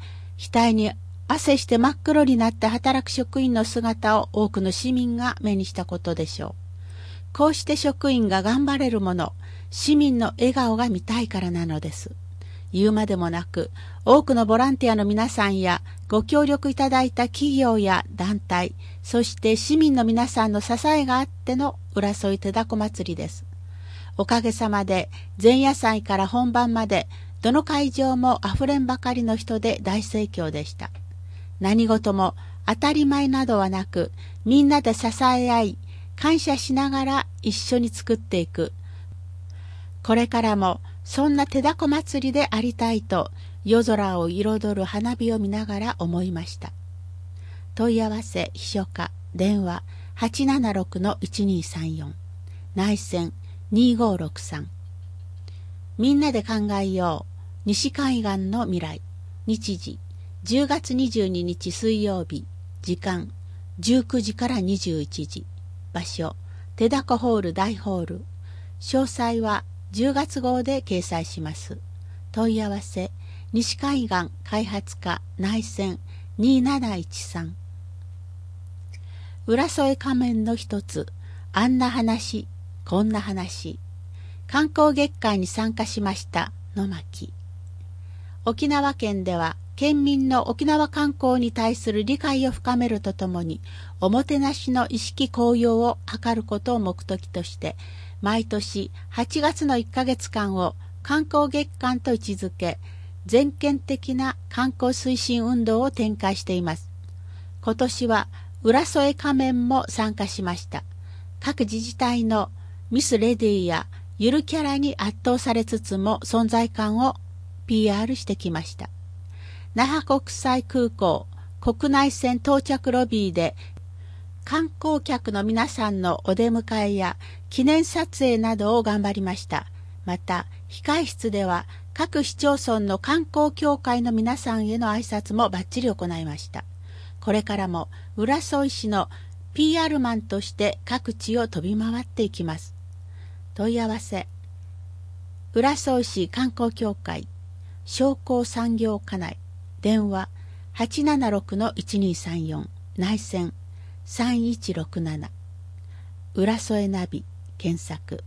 Speaker 3: 額に汗して真っ黒になって働く職員の姿を多くの市民が目にしたことでしょう。こうして職員が頑張れるもの、市民の笑顔が見たいからなのです。言うまでもなく、多くのボランティアの皆さんやご協力いただいた企業や団体、そして市民の皆さんの支えがあっての浦添手だこ祭りです。おかげさまで前夜祭から本番までどの会場もあふれんばかりの人で大盛況でした。何事も当たり前などはなく、みんなで支え合い、感謝しながら一緒に作っていく。これからもそんな手だこ祭りでありたいと、夜空を彩る花火を見ながら思いました。問い合わせ秘書課電話 はちななろくのいちにさんよん 内線にごろくさん。みんなで考えよう。西海岸の未来。日時じゅうがつにじゅうににち水曜日。時間じゅうくじからにじゅういちじ。場所手だこホール大ホール。詳細はじゅうがつ号で掲載します。問い合わせ西海岸開発課内線になないちさん。浦添仮面の一つ、あんな話、こんな話。観光月間に参加しました野巻。沖縄県では県民の沖縄観光に対する理解を深めるとともに、おもてなしの意識高揚を図ることを目的として、毎年はちがつのいっかげつかんを観光月間と位置づけ、全県的な観光推進運動を展開しています。今年は浦添仮面も参加しました。各自治体のミスレディやゆるキャラに圧倒されつつも存在感を ピーアール してきました。那覇国際空港国内線到着ロビーで観光客の皆さんのお出迎えや記念撮影などを頑張りました。また控室では各市町村の観光協会の皆さんへの挨拶もバッチリ行いました。これからも浦添市の ピーアール マンとして各地を飛び回っていきます。問い合わせ浦添市観光協会商工産業課内電話 はちななろくのいちにさんよん 内線さんいちろくなな。浦添ナビ検索。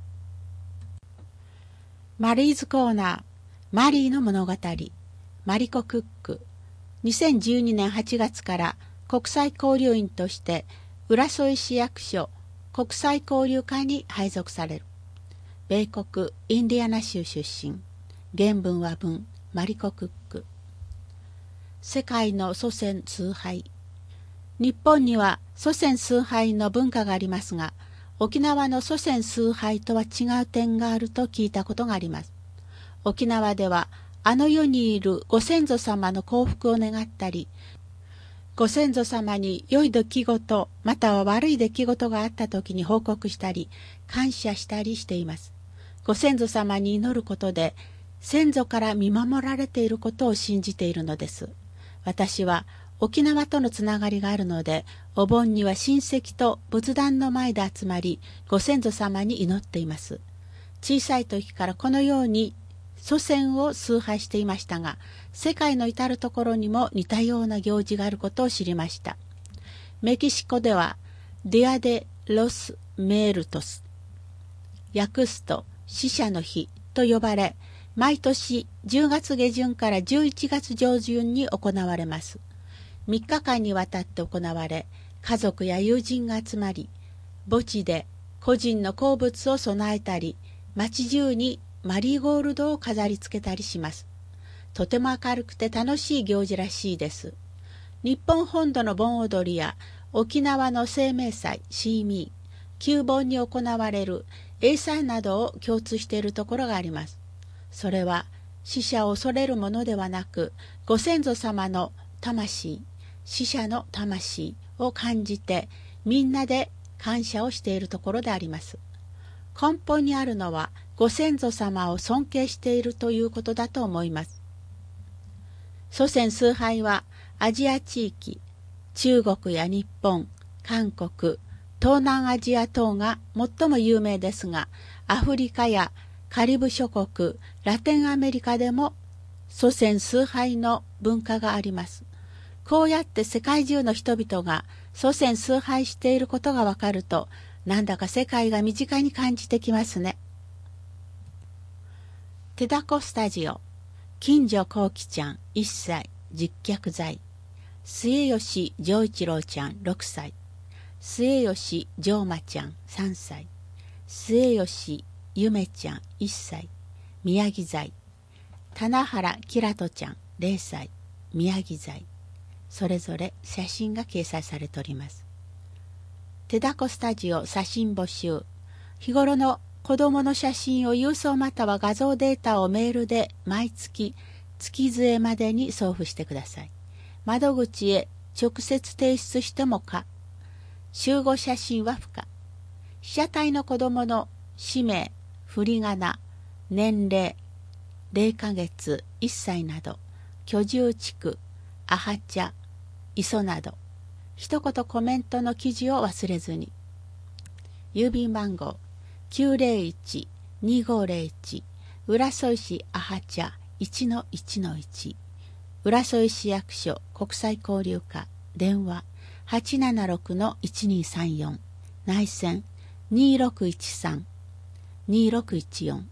Speaker 3: マリーズコーナーマリーの物語マリコ・クック。にせんじゅうにねんはちがつから国際交流員として浦添市役所国際交流課に配属される。米国インディアナ州出身。原文は文マリコ・クック。世界の祖先崇拝。日本には祖先崇拝の文化がありますが、沖縄の祖先崇拝とは違う点があると聞いたことがあります。沖縄ではあの世にいるご先祖様の幸福を願ったり、ご先祖様に良い出来事または悪い出来事があった時に報告したり感謝したりしています。ご先祖様に祈ることで先祖から見守られていることを信じているのです。私は沖縄とのつながりがあるので、お盆には親戚と仏壇の前で集まり、ご先祖様に祈っています。小さい時からこのように祖先を崇拝していましたが、世界の至るところにも似たような行事があることを知りました。メキシコではディアデ・ロス・メールトス、訳すと死者の日と呼ばれ、毎年じゅうがつげじゅんからじゅういちがつじょうじゅんに行われます。みっかかんにわたって行われ、家族や友人が集まり、墓地で個人の好物を供えたり、街中にマリーゴールドを飾り付けたりします。とても明るくて楽しい行事らしいです。日本本土の盆踊りや沖縄の生命祭、シーミー、旧盆に行われるエイサーなどを共通しているところがあります。それは死者を恐れるものではなく、ご先祖様の魂、死者の魂を感じてみんなで感謝をしているところであります。根本にあるのはご先祖様を尊敬しているということだと思います。祖先崇拝はアジア地域、中国や日本、韓国、東南アジア等が最も有名ですが、アフリカやカリブ諸国、ラテンアメリカでも祖先崇拝の文化があります。こうやって世界中の人々が祖先崇拝していることがわかると、なんだか世界が身近に感じてきますね。手だこスタジオ、金城幸喜ちゃんいっさい、実脚在。末吉丈一郎ちゃんろくさい。末吉丈馬ちゃんさんさい。末吉ゆめちゃんいっさい、宮城在。棚原きらとちゃんれいさい、宮城在。それぞれ写真が掲載されております。手だこスタジオ写真募集。日頃の子供の写真を郵送または画像データをメールで毎月月末までに送付してください。窓口へ直接提出しても可。集合写真は不可。被写体の子供の氏名、振り仮名、年齢、れいかげつ、いっさいなど、居住地区、アハチャ、磯など、一言コメントの記事を忘れずに。郵便番号 きゅうぜろいち にごぜろいち 浦添市アハチャ いちのいちのいち 浦添市役所国際交流課電話 はちななろくのいちにさんよん 内線 にろくいちさん にろくいちよん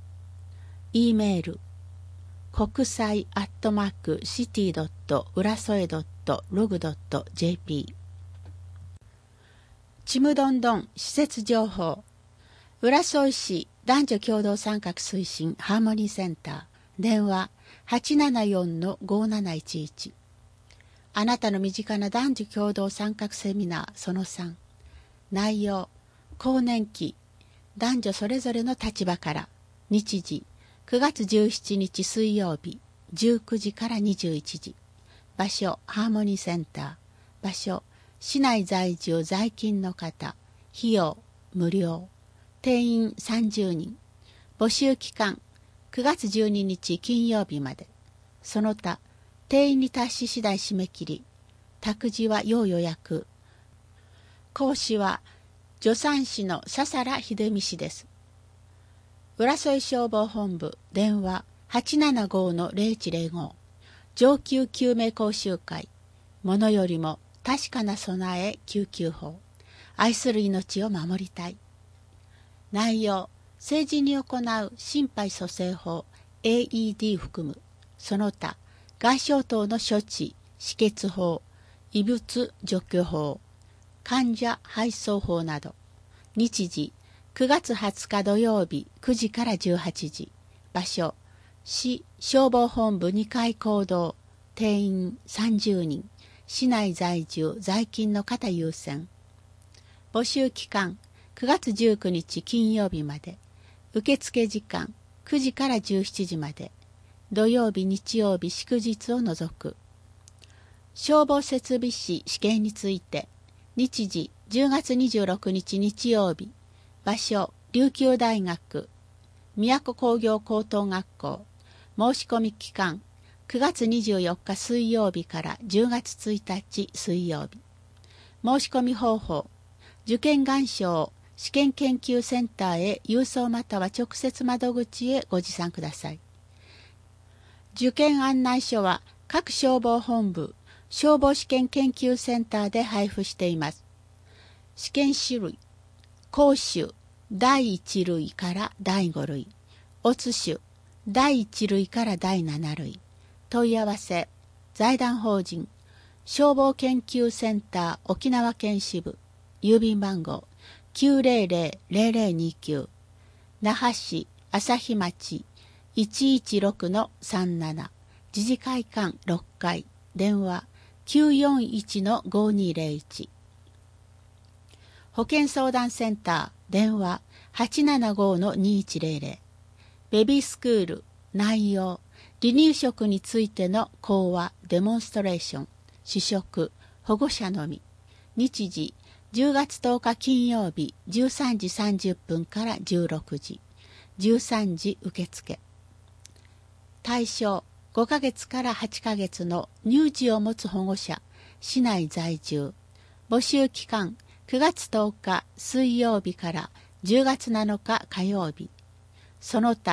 Speaker 3: E メール国際アットマークシティドット浦添ドットログドット ジェーピー ちむどんどん施設情報。浦添市男女共同参画推進ハーモニーセンター電話 はちななよんのごなないちいち。あなたの身近な男女共同参画セミナーそのさん。内容更年期男女それぞれの立場から。日時くがつじゅうしちにち水曜日じゅうくじからにじゅういちじ。場所ハーモニーセンター。場所市内在住在勤の方。費用無料。定員さんじゅうにん。募集期間くがつじゅうににち金曜日まで。その他定員に達し次第締め切り。託児は要予約。講師は助産師の笹良秀美氏です。浦添消防本部電話 はちななごのぜろいちぜろご。上級救命講習会。ものよりも確かな備え救急法。愛する命を守りたい。内容政治に行う心肺蘇生法 エーイーディー 含むその他外傷等の処置止血法異物除去法患者配送法など。日時くがつはつか土曜日くじからじゅうはちじ。場所市消防本部にかい講堂。定員さんじゅうにん。市内在住在勤の方優先。募集期間くがつじゅうくにち金曜日まで。受付時間くじからじゅうしちじまで。土曜日日曜日祝日を除く。消防設備士試験について。日時じゅうがつにじゅうろくにち日曜日。場所琉球大学宮古工業高等学校。申し込み期間くがつにじゅうよっか水曜日からじゅうがつついたち水曜日。申し込み方法受験願書試験研究センターへ郵送または直接窓口へご持参ください。受験案内書は各消防本部消防試験研究センターで配布しています。試験種類講種だいいち類からだいご類。オツ種だいいち類からだいなな類。問い合わせ財団法人消防研究センター沖縄県支部郵便番号 きゅうぜろぜろぜろぜろにきゅう 那覇市朝日町 いちいちろくのさんなな 自治会館ろっかい電話 きゅうよんいちのごにぜろいち。保健相談センター電話 はちななごのにいちぜろぜろ。ベビースクール内容離乳食についての講話デモンストレーション試食保護者のみ。日時じゅうがつとおか金曜日じゅうさんじさんじゅっぷんからじゅうろくじ。じゅうさんじ受付。対象ごかげつからはちかげつの乳児を持つ保護者市内在住。募集期間くがつとおか水曜日からじゅうがつなのか火曜日。その他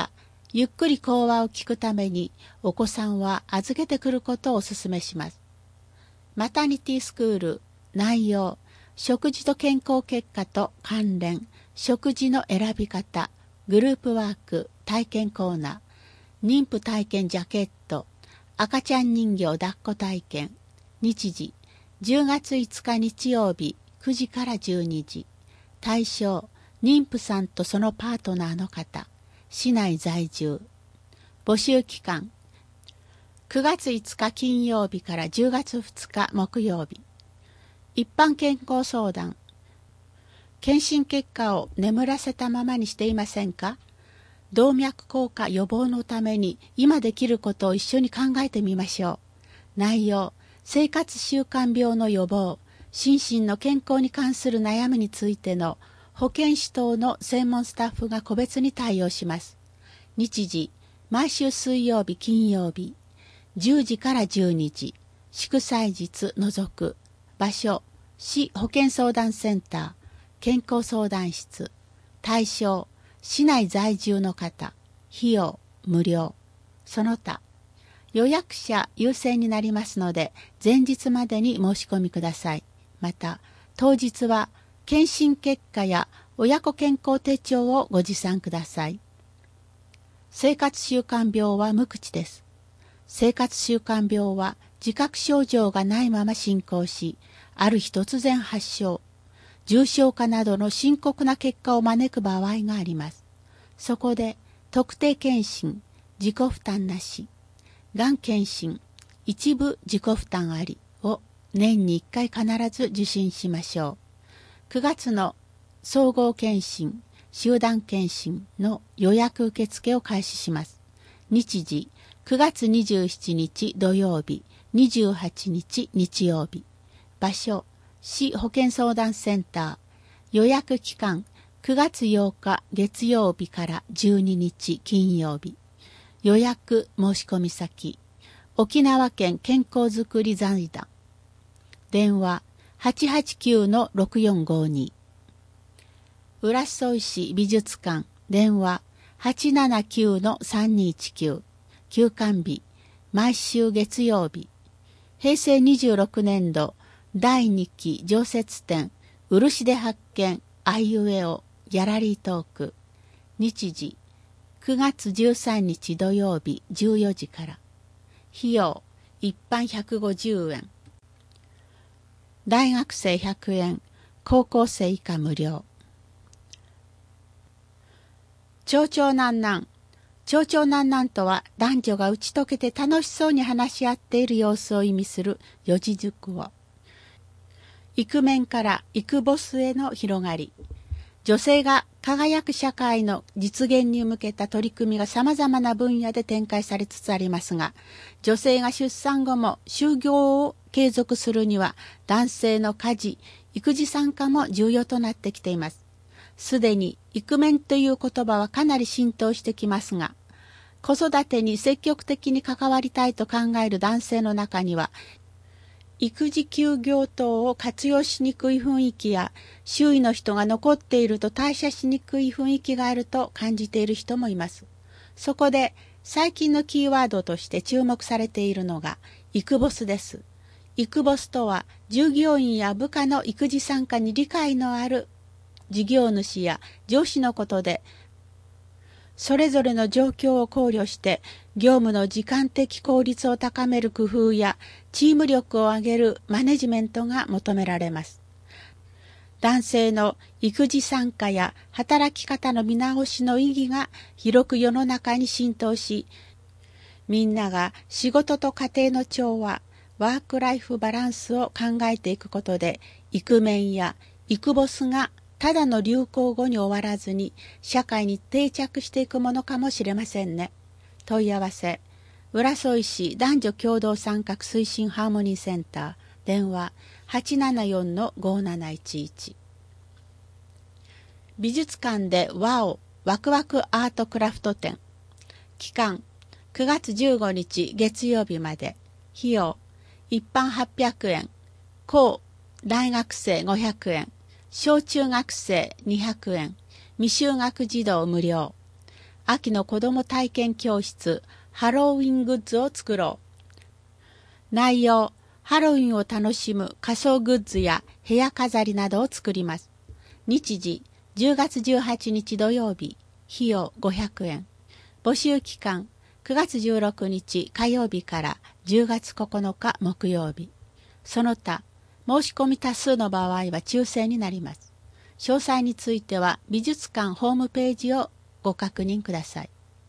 Speaker 3: ゆっくり講話を聞くためにお子さんは預けてくることをお勧めします。マタニティスクール内容、食事と健康結果と関連、食事の選び方、グループワーク、体験コーナー、妊婦体験ジャケット、赤ちゃん人形抱っこ体験、日時、じゅうがついつか日曜日くじからじゅうにじ、対象、妊婦さんとそのパートナーの方、市内在住、募集期間、くがついつか金曜日からじゅうがつふつか木曜日、一般健康相談、検診結果を眠らせたままにしていませんか？動脈硬化予防のために今できることを一緒に考えてみましょう。内容、生活習慣病の予防、心身の健康に関する悩みについての保健師等の専門スタッフが個別に対応します。日時、毎週水曜日金曜日、じゅうじからじゅうにじ、祝祭日除く。場所、市保健相談センター、健康相談室。対象、市内在住の方。費用、無料。その他、予約者優先になりますので、前日までに申し込みください。また、当日は、検診結果や親子健康手帳をご持参ください。生活習慣病は無口です。生活習慣病は自覚症状がないまま進行し、ある日突然発症、重症化などの深刻な結果を招く場合があります。そこで、特定健診、自己負担なし、がん検診、一部自己負担ありを年にいっかい必ず受診しましょう。くがつの総合検診、集団検診の予約受付を開始します。日時、くがつにじゅうしちにち土曜日、にじゅうはちにち日曜日。場所、市保健相談センター。予約期間、くがつようか月曜日からじゅうににち金曜日。予約申し込み先、沖縄県健康づくり財団。電話、はちはちきゅうのろくよんごに。浦添市美術館、電話、はちななきゅうのさんにいちきゅう。休館日、毎週月曜日。へいせいにじゅうろくねんど、だいにき常設展、漆で発見、あいうえお、ギャラリートーク。日時、くがつじゅうさんにち土曜日じゅうよじから。費用、一般ひゃくごじゅうえん。大学生ひゃくえん、高校生以下無料。ちょうちょうなんなん。ちょうちょうなんなんとは男女が打ち解けて楽しそうに話し合っている様子を意味する四字熟語。イクメンからイクボスへの広がり。女性が輝く社会の実現に向けた取り組みが様々な分野で展開されつつありますが、女性が出産後も就業を継続するには男性の家事、育児参加も重要となってきています。すでにイクメンという言葉はかなり浸透してきますが、子育てに積極的に関わりたいと考える男性の中には、育児休業等を活用しにくい雰囲気や、周囲の人が残っていると退社しにくい雰囲気があると感じている人もいます。そこで、最近のキーワードとして注目されているのが、イクボスです。イクボスとは、従業員や部下の育児参加に理解のある事業主や上司のことで、それぞれの状況を考慮して、業務の時間的効率を高める工夫や、チーム力を上げるマネジメントが求められます。男性の育児参加や働き方の見直しの意義が広く世の中に浸透し、みんなが仕事と家庭の調和、ワークライフバランスを考えていくことで、イクメンやイクボスがただの流行語に終わらずに社会に定着していくものかもしれませんね。問い合わせ、浦添市男女共同参画推進ハーモニーセンター、電話 はちななよんのごなないちいち。美術館でワオワクワクアートクラフト展。期間くがつじゅうごにち月曜日まで。費用一般はっぴゃくえん、高大学生ごひゃくえん、小中学生にひゃくえん、未就学児童無料。 秋の子ども体験教室ハロウィングッズを作ろう。内容、ハロウィンを楽しむ仮装グッズや部屋飾りなどを作ります。日時、じゅうがつじゅうはちにち土曜日、費用ごひゃくえん。募集期間、くがつじゅうろくにち火曜日からじゅうがつここのか木曜日。その他、申し込み多数の場合は抽選になります。詳細については美術館ホームページをご確認ください。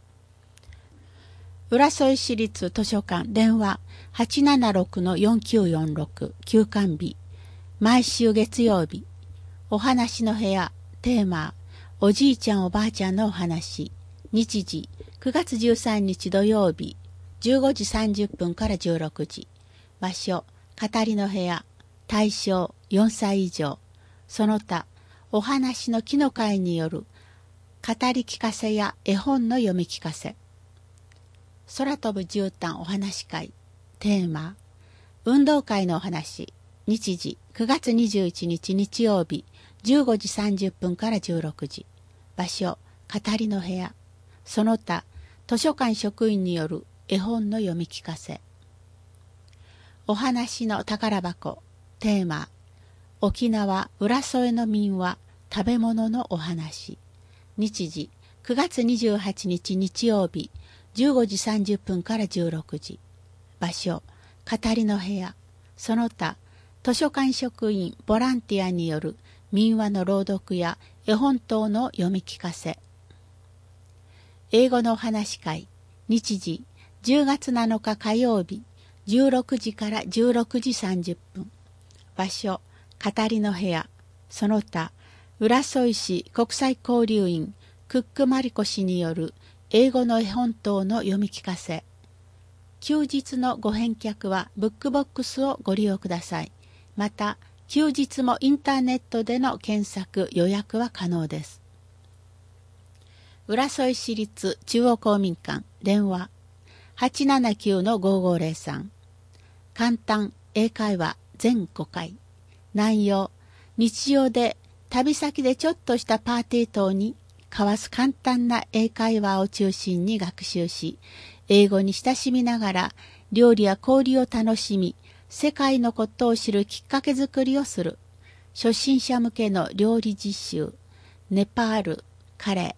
Speaker 3: 浦添市立図書館電話 はちななろくのよんきゅうよんろく 休館日。毎週月曜日。お話の部屋、テーマ、おじいちゃんおばあちゃんのお話。日時、くがつじゅうさんにち土曜日、じゅうごじさんじゅっぷんからじゅうろくじ。場所、語りの部屋。対象、よんさい以上。その他、お話の木の会による語り聞かせや絵本の読み聞かせ。空飛ぶ絨毯お話会。テーマ、運動会のお話。日時、くがつにじゅういちにち日曜日、じゅうごじさんじゅっぷんからじゅうろくじ。場所、語りの部屋。その他、図書館職員による絵本の読み聞かせ。お話の宝箱。テーマ、沖縄浦添の民話食べ物のお話。日時、くがつにじゅうはちにち日曜日、じゅうごじさんじゅっぷんからじゅうろくじ。場所、語りの部屋。その他、図書館職員ボランティアによる民話の朗読や絵本等の読み聞かせ。英語のお話会。日時、じゅうがつなのか火曜日、じゅうろくじからじゅうろくじさんじゅっぷん。場所、語りの部屋。その他、浦添市国際交流員クックマリコ氏による英語の絵本等の読み聞かせ。休日のご返却はブックボックスをご利用ください。また、休日もインターネットでの検索予約は可能です。浦添市立中央公民館電話 はちななきゅうのごごぜろさん。簡単英会話全ごかい。内容、日常で旅先でちょっとしたパーティー等に交わす簡単な英会話を中心に学習し、英語に親しみながら料理や交流を楽しみ、世界のことを知るきっかけづくりをする。初心者向けの料理実習、ネパール、カレ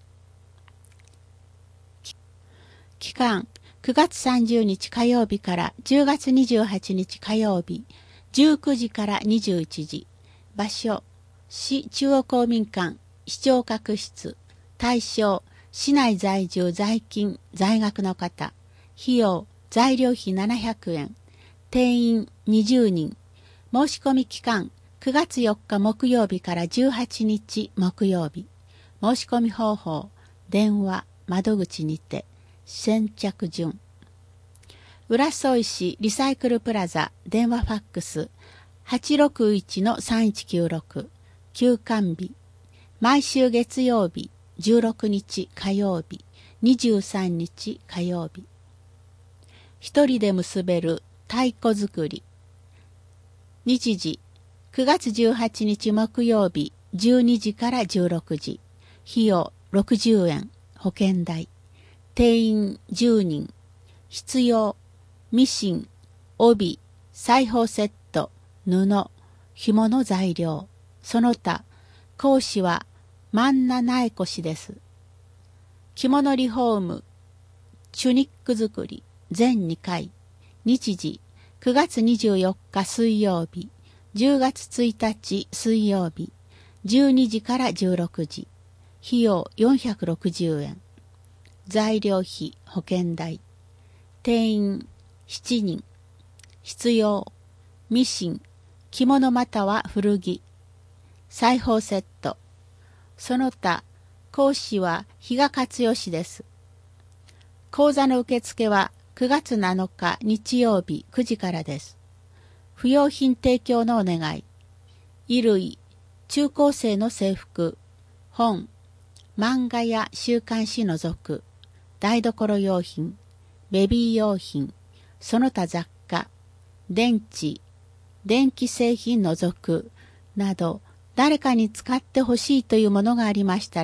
Speaker 3: ー。期間、くがつさんじゅうにち火曜日からじゅうがつにじゅうはちにち火曜日、じゅうくじからにじゅういちじ。場所、市中央公民館、市長閣室。対象、市内在住在勤在学の方。費用、材料費ななひゃくえん。定員にじゅうにん。申し込み期間、くがつよっか木曜日からじゅうはちにち木曜日。申し込み方法、電話、窓口にて。先着順。浦添市リサイクルプラザ電話ファックス はちろくいちのさんいちきゅうろく 休館日。毎週月曜日、じゅうろくにち火曜日、にじゅうさんにち火曜日。一人で結べる太鼓作り。日時、くがつじゅうはちにち木曜日、じゅうにじからじゅうろくじ。費用ろくじゅうえん、保険代。定員じゅうにん。必要、ミシン、帯、裁縫セット、布、紐の材料。その他、講師は万名苗子氏です。着物リフォーム、チュニック作り、全にかい。日時、くがつにじゅうよっか水曜日、じゅうがつついたち水曜日、じゅうにじからじゅうろくじ。費用よんひゃくろくじゅうえん。材料費、保険代。定員しちにん。必要、ミシン、着物または古着。裁縫セット。その他、講師は比嘉勝義です。講座の受付はくがつなのか日曜日くじからです。不用品提供のお願い。衣類、中高生の制服、本、漫画や週刊誌除く、台所用品、ベビー用品、その他雑貨、電池、電気製品除く、など、誰かに使ってほしいというものがありましたら、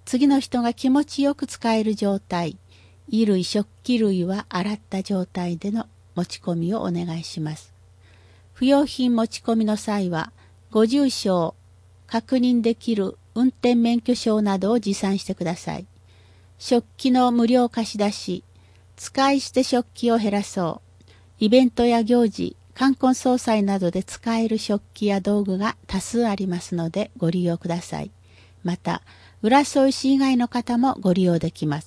Speaker 3: 次の人が気持ちよく使える状態、衣類食器類は洗った状態での持ち込みをお願いします。不用品持ち込みの際は、ご住所を確認できる運転免許証などを持参してください。食器の無料貸し出し、使い捨て食器を減らそう。イベントや行事、冠婚葬祭などで使える食器や道具が多数ありますのでご利用ください。また、浦添市以外の方もご利用できます。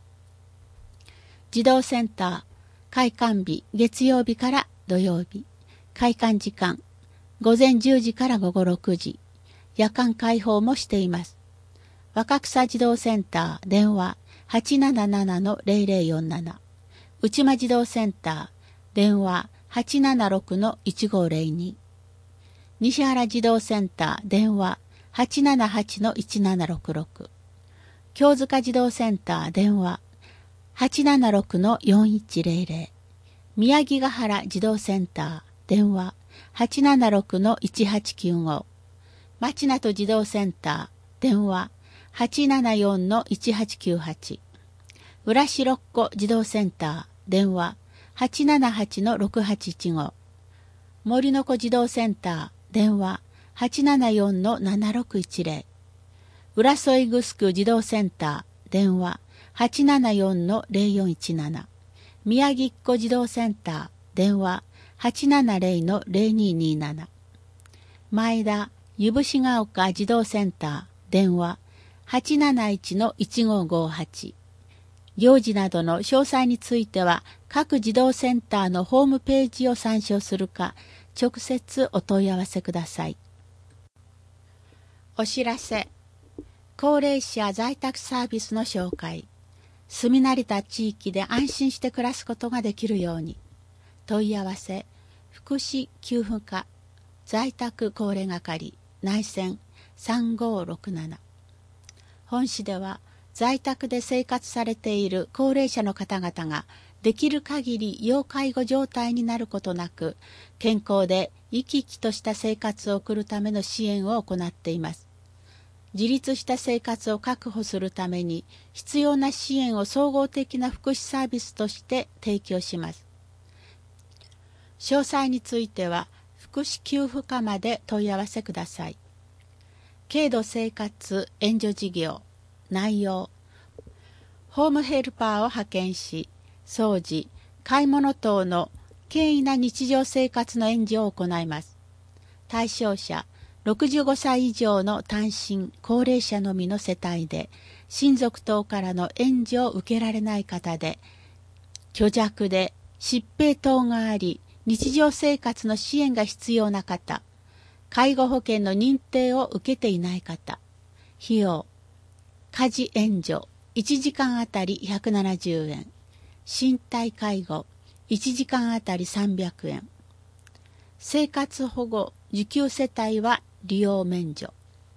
Speaker 3: 児童センター、開館日、月曜日から土曜日。開館時間、午前じゅうじから午後ろくじ。夜間開放もしています。若草児童センター、電話 はちななななのゼロゼロよんなな。内間児童センター、電話 はちななろくのいちごゼロに。西原児童センター、電話 はちななはちのいちななろくろく。京塚児童センター、電話 はちななろくのよんいちゼロゼロ。宮城ヶ原児童センター、電話 はちななろくのいちはちきゅうご。町名と児童センター、電話 はちななよんのいちはちきゅうはち。浦白子児童センター、電話 はちななはちのろくはちいちご。森の子児童センター、電話 はちななよんのななろくいちゼロ。浦添グスク児童センター、電話 はちななよんのゼロよんいちなな。宮城っ子児童センター、電話 はちななゼロのゼロにになな。前田湯伏ヶ丘児童センター、電話 はちなないちのいちごごはち。行事などの詳細については各児童センターのホームページを参照するか直接お問い合わせください。お知らせ。高齢者在宅サービスの紹介。住み慣れた地域で安心して暮らすことができるように。問い合わせ。福祉給付課在宅高齢係内線さんごろくなな。本市では在宅で生活されている高齢者の方々ができる限り要介護状態になることなく健康で生き生きとした生活を送るための支援を行っています。自立した生活を確保するために必要な支援を総合的な福祉サービスとして提供します。詳細については福祉給付課まで問い合わせください。軽度生活援助事業内容。ホームヘルパーを派遣し、掃除、買い物等の軽易な日常生活の援助を行います。対象者、ろくじゅうごさい以上の単身高齢者のみの世帯で、親族等からの援助を受けられない方で、虚弱で疾病等があり、日常生活の支援が必要な方、介護保険の認定を受けていない方、費用、家事援助いちじかんあたりひゃくななじゅうえん、身体介護いちじかんあたりさんびゃくえん、生活保護受給世帯は利用免除。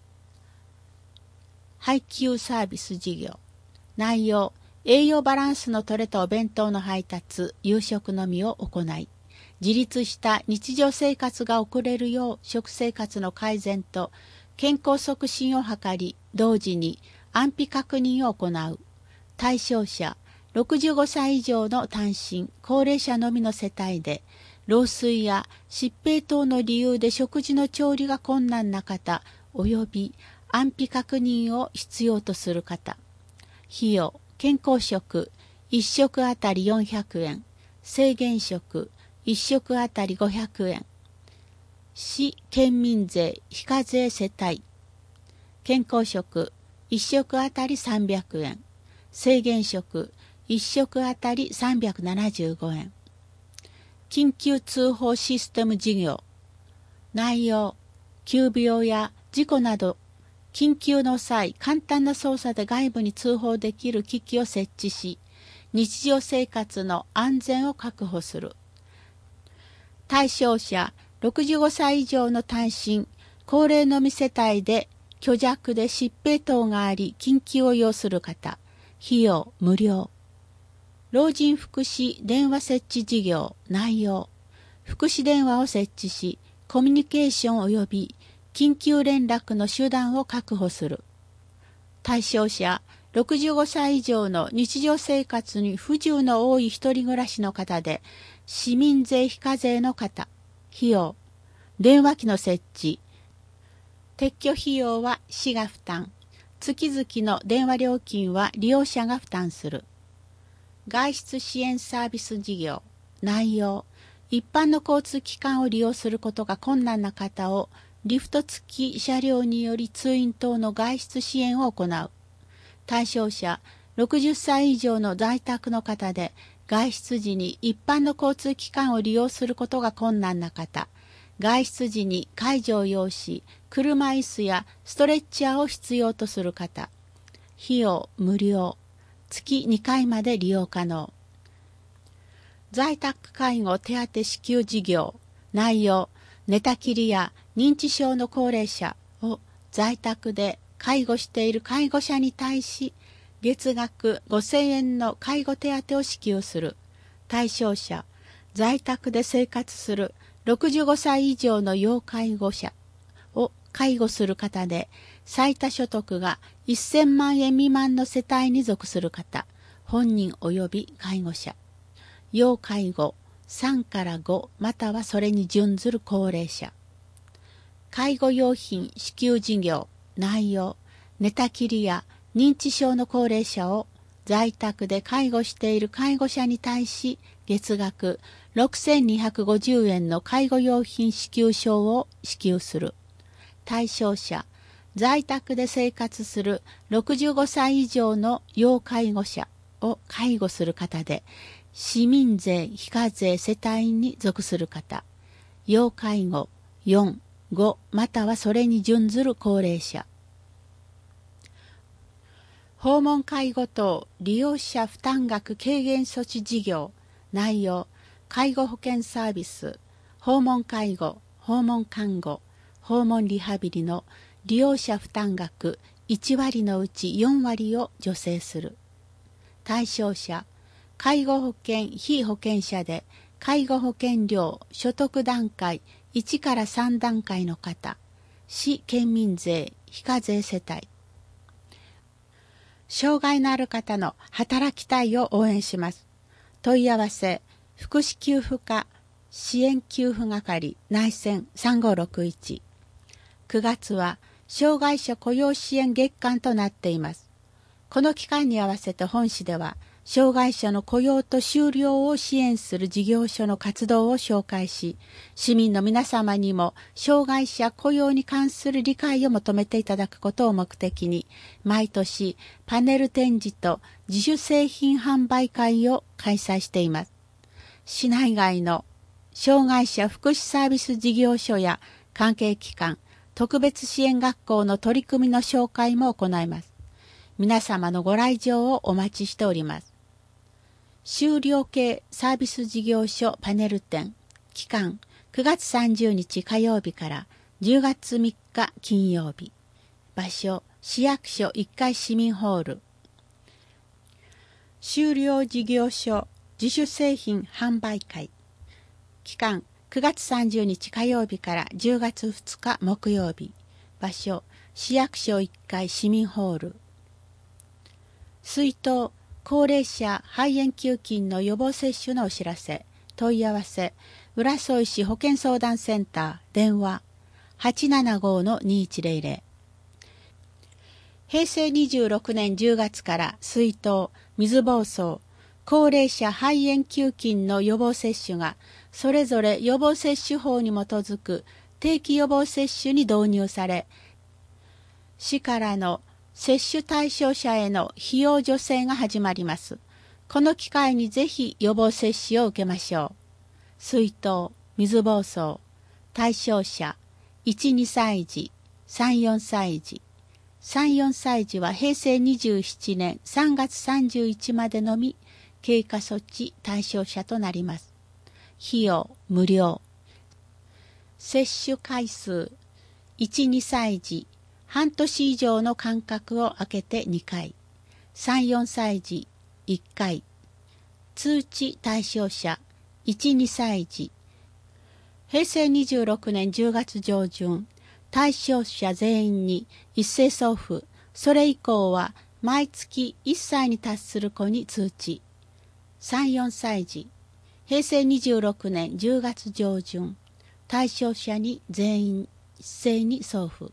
Speaker 3: 配給サービス事業内容。栄養バランスの取れたお弁当の配達、夕食のみを行い、自立した日常生活が送れるよう食生活の改善と健康促進を図り、同時に安否確認を行う。対象者、ろくじゅうごさい以上の単身高齢者のみの世帯で、老衰や疾病等の理由で食事の調理が困難な方及び安否確認を必要とする方。費用、健康食いっ食あたりよんひゃくえん、制限食いっ食あたりごひゃくえん、市県民税非課税世帯。健康食いっ食あたりさんびゃくえん、制限食いっ食あたりさんびゃくななじゅうごえん。緊急通報システム事業内容。急病や事故など緊急の際、簡単な操作で外部に通報できる機器を設置し、日常生活の安全を確保する。対象者、ろくじゅうごさい以上の単身高齢のみ世帯で虚弱で疾病等があり緊急を要する方。費用無料。老人福祉電話設置事業内容。福祉電話を設置し、コミュニケーション及び緊急連絡の手段を確保する。 対象者、ろくじゅうごさい以上の日常生活に不自由の多い一人暮らしの方で、市民税非課税の方、費用、電話機の設置、撤去費用は市が負担、月々の電話料金は利用者が負担する。外出支援サービス事業、内容、一般の交通機関を利用することが困難な方をリフト付き車両により通院等の外出支援を行う。対象者、ろくじゅっさい以上の在宅の方で、外出時に一般の交通機関を利用することが困難な方、外出時に介助を要し、車椅子やストレッチャーを必要とする方、費用無料、月にかいまで利用可能。在宅介護手当支給事業、内容、寝たきりや認知症の高齢者を在宅で介護している介護者に対し、月額ごせんえんの介護手当を支給する。対象者、在宅で生活するろくじゅうごさい以上の要介護者を介護する方で、最多所得がせんまんえん未満の世帯に属する方、本人及び介護者。要介護さんからごまたはそれに準ずる高齢者。介護用品支給事業、内容、寝たきりや認知症の高齢者を在宅で介護している介護者に対し、月額ろくせんにひゃくごじゅうえんの介護用品支給証を支給する。対象者、在宅で生活するろくじゅうごさい以上の要介護者を介護する方で、市民税非課税世帯に属する方、要介護よん、ごまたはそれに準ずる高齢者。訪問介護等利用者負担額軽減措置事業、内容、介護保険サービス、訪問介護、訪問看護、訪問リハビリの利用者負担額いちわりのうちよんわりを助成する。対象者、介護保険被保険者で介護保険料所得段階いちからさん段階の方、市県民税非課税世帯。障害のある方の働きたいを応援します。問い合わせ、福祉給付課支援給付係内線さんごろくいち。くがつは障害者雇用支援月間となっています。この期間に合わせて本市では、障害者の雇用と就労を支援する事業所の活動を紹介し、市民の皆様にも障害者雇用に関する理解を求めていただくことを目的に、毎年パネル展示と自主製品販売会を開催しています。市内外の障害者福祉サービス事業所や関係機関、特別支援学校の取り組みの紹介も行います。皆様のご来場をお待ちしております。就労系サービス事業所パネル展、期間くがつさんじゅうにち火曜日からじゅうがつみっか金曜日。場所、市役所いっかい市民ホール。就労事業所自主製品販売会。期間くがつさんじゅうにち火曜日からじゅうがつふつか木曜日。場所、市役所いっかい市民ホール。水筒高齢者肺炎球菌の予防接種のお知らせ。問い合わせ、浦添市保健相談センター、電話、はちななごのにいちぜろぜろ。へいせいにじゅうろくねんじゅうがつから水筒、水疱瘡、高齢者肺炎球菌の予防接種が、それぞれ予防接種法に基づく定期予防接種に導入され、市からの接種対象者への費用助成が始まります。この機会にぜひ予防接種を受けましょう。水筒、水疱瘡、対象者、いち、にさい児、さん、よんさい児。さん、よんさい児はへいせいにじゅうななねんさんがつさんじゅういちまでのみ経過措置対象者となります。費用無料。接種回数、いち、にさい児、半年以上の間隔を空けてにかい。さん、よんさい児、いっかい。通知対象者、いち、にさい児。へいせいにじゅうろくねんじゅうがつじょうじゅん、対象者全員に一斉送付、 それ以降は毎月いっさいに達する子に通知。さん、よんさい児、へいせいにじゅうろくねんじゅうがつ上旬、対象者に全員一斉に送付。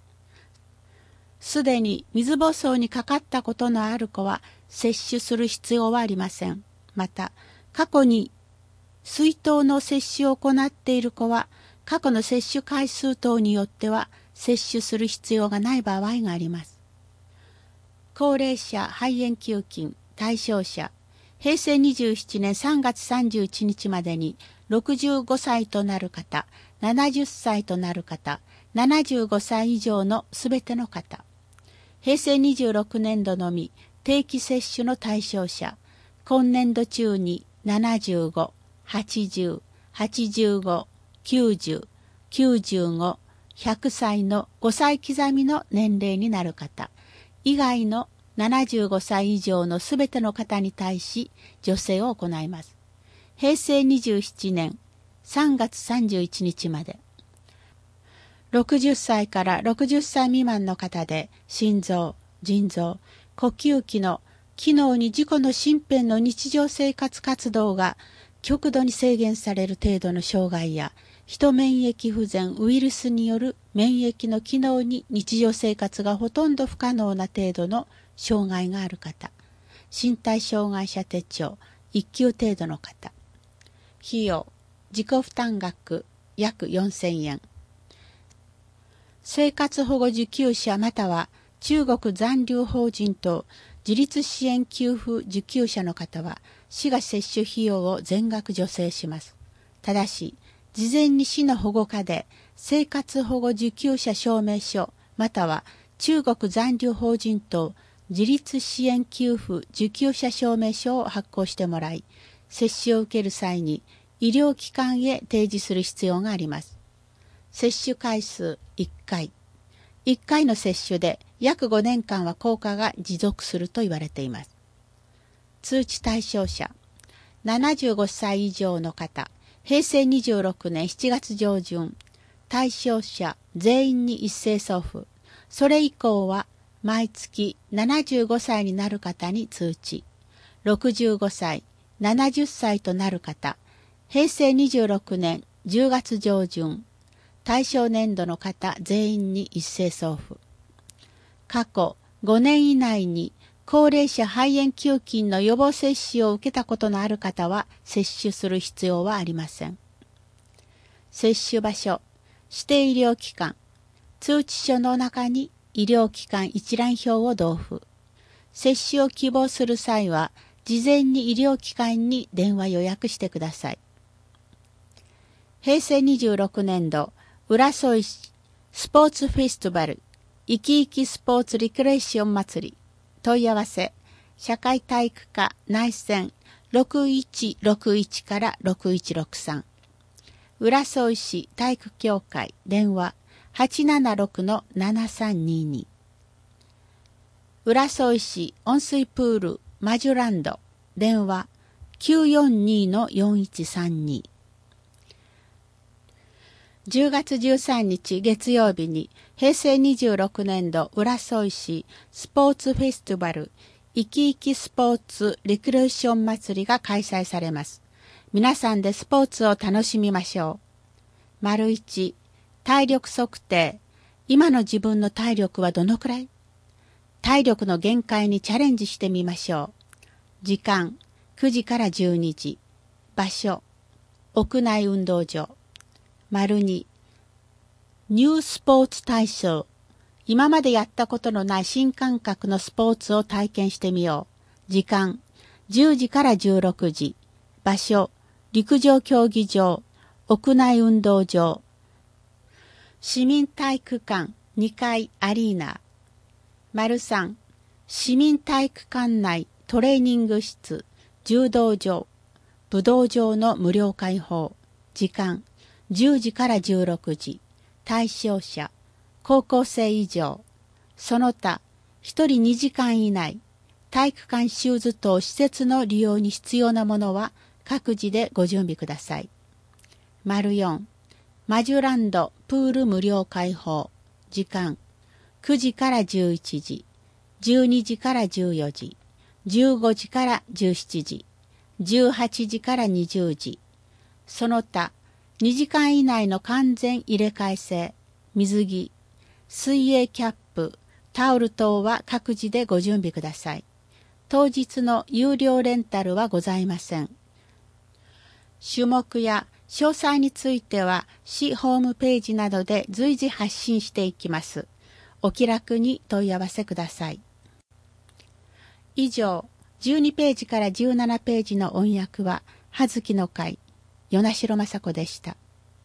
Speaker 3: すでに水疱瘡にかかったことのある子は接種する必要はありません。また、過去に水痘の接種を行っている子は、過去の接種回数等によっては接種する必要がない場合があります。高齢者肺炎球菌対象者、へいせいにじゅうななねんさんがつさんじゅういちにちまでにろくじゅうごさいとなる方、ななじゅっさいとなる方、ななじゅうごさい以上のすべての方。へいせいにじゅうろくねんどのみ定期接種の対象者、今年度中にななじゅうご、はちじゅう、はちじゅうご、きゅうじゅう、きゅうじゅうご、ひゃくさいのごさい刻みの年齢になる方、以外のななじゅうごさい以上のすべての方に対し助成を行います。へいせいにじゅうななねんさんがつさんじゅういちにちまで。ろくじゅっさいからろくじゅっさい未満の方で心臓、腎臓、呼吸器の機能に自己の身辺の日常生活活動が極度に制限される程度の障害や、人免疫不全ウイルスによる免疫の機能に日常生活がほとんど不可能な程度の障害がある方、身体障害者手帳いっきゅう程度の方。費用、自己負担額約よんせんえん。生活保護受給者または中国残留邦人等自立支援給付受給者の方は市が接種費用を全額助成します。ただし、事前に市の保護課で生活保護受給者証明書または中国残留邦人等自立支援給付受給者証明書を発行してもらい、接種を受ける際に医療機関へ提示する必要があります。接種回数いっかい。いっかいの接種で約ごねんかんは効果が持続すると言われています。通知対象者、ななじゅうごさい以上の方、へいせいにじゅうろくねんしちがつ上旬、対象者全員に一斉送付。それ以降は毎月ななじゅうごさいになる方に通知。ろくじゅうごさい、ななじゅっさいとなる方、へいせいにじゅうろくねんじゅうがつ上旬、対象年度の方全員に一斉送付。過去ごねん以内に高齢者肺炎球菌の予防接種を受けたことのある方は接種する必要はありません。接種場所、指定医療機関、通知書の中に医療機関一覧表を同付。接種を希望する際は事前に医療機関に電話予約してください。へいせいにじゅうろくねんど浦添市スポーツフェスティバルいきいきスポーツリクレーション祭り問い合わせ社会体育課内線ろくいちろくいちからろくいちろくさん浦添市体育協会電話 はちななろくのななさんにに 浦添市温水プールマジュランド電話 きゅうよんにのよんいちさんにじゅうがつじゅうさんにち月曜日にへいせいにじゅうろくねんど浦添市スポーツフェスティバルいきいきスポーツリクレーション祭りが開催されます。皆さんでスポーツを楽しみましょう。丸一、体力測定。今の自分の体力はどのくらい？体力の限界にチャレンジしてみましょう。時間、くじからじゅうにじ。場所、屋内運動場。丸に、ニュースポーツ体操。今までやったことのない新感覚のスポーツを体験してみよう。時間、じゅうじからじゅうろくじ。場所、陸上競技場、屋内運動場。市民体育館にかいアリーナ。丸さん、市民体育館内トレーニング室、柔道場、武道場の無料開放。時間、じゅうじからじゅうろくじ。対象者、高校生以上。その他、ひとりにじかん以内。体育館シューズ等施設の利用に必要なものは各自でご準備ください。丸よん、マジュランドプール無料開放。時間、くじからじゅういちじ。 じゅうにじからじゅうよじ、じゅうごじからじゅうしちじ、じゅうはちじからにじゅうじ、その他にじかん以内の完全入れ替え制、水着、水泳キャップ、タオル等は各自でご準備ください。当日の有料レンタルはございません。種目や詳細については市ホームページなどで随時発信していきます。お気楽に問い合わせください。以上、じゅうにページからじゅうななページの音訳は葉月の会、与那城雅子でした。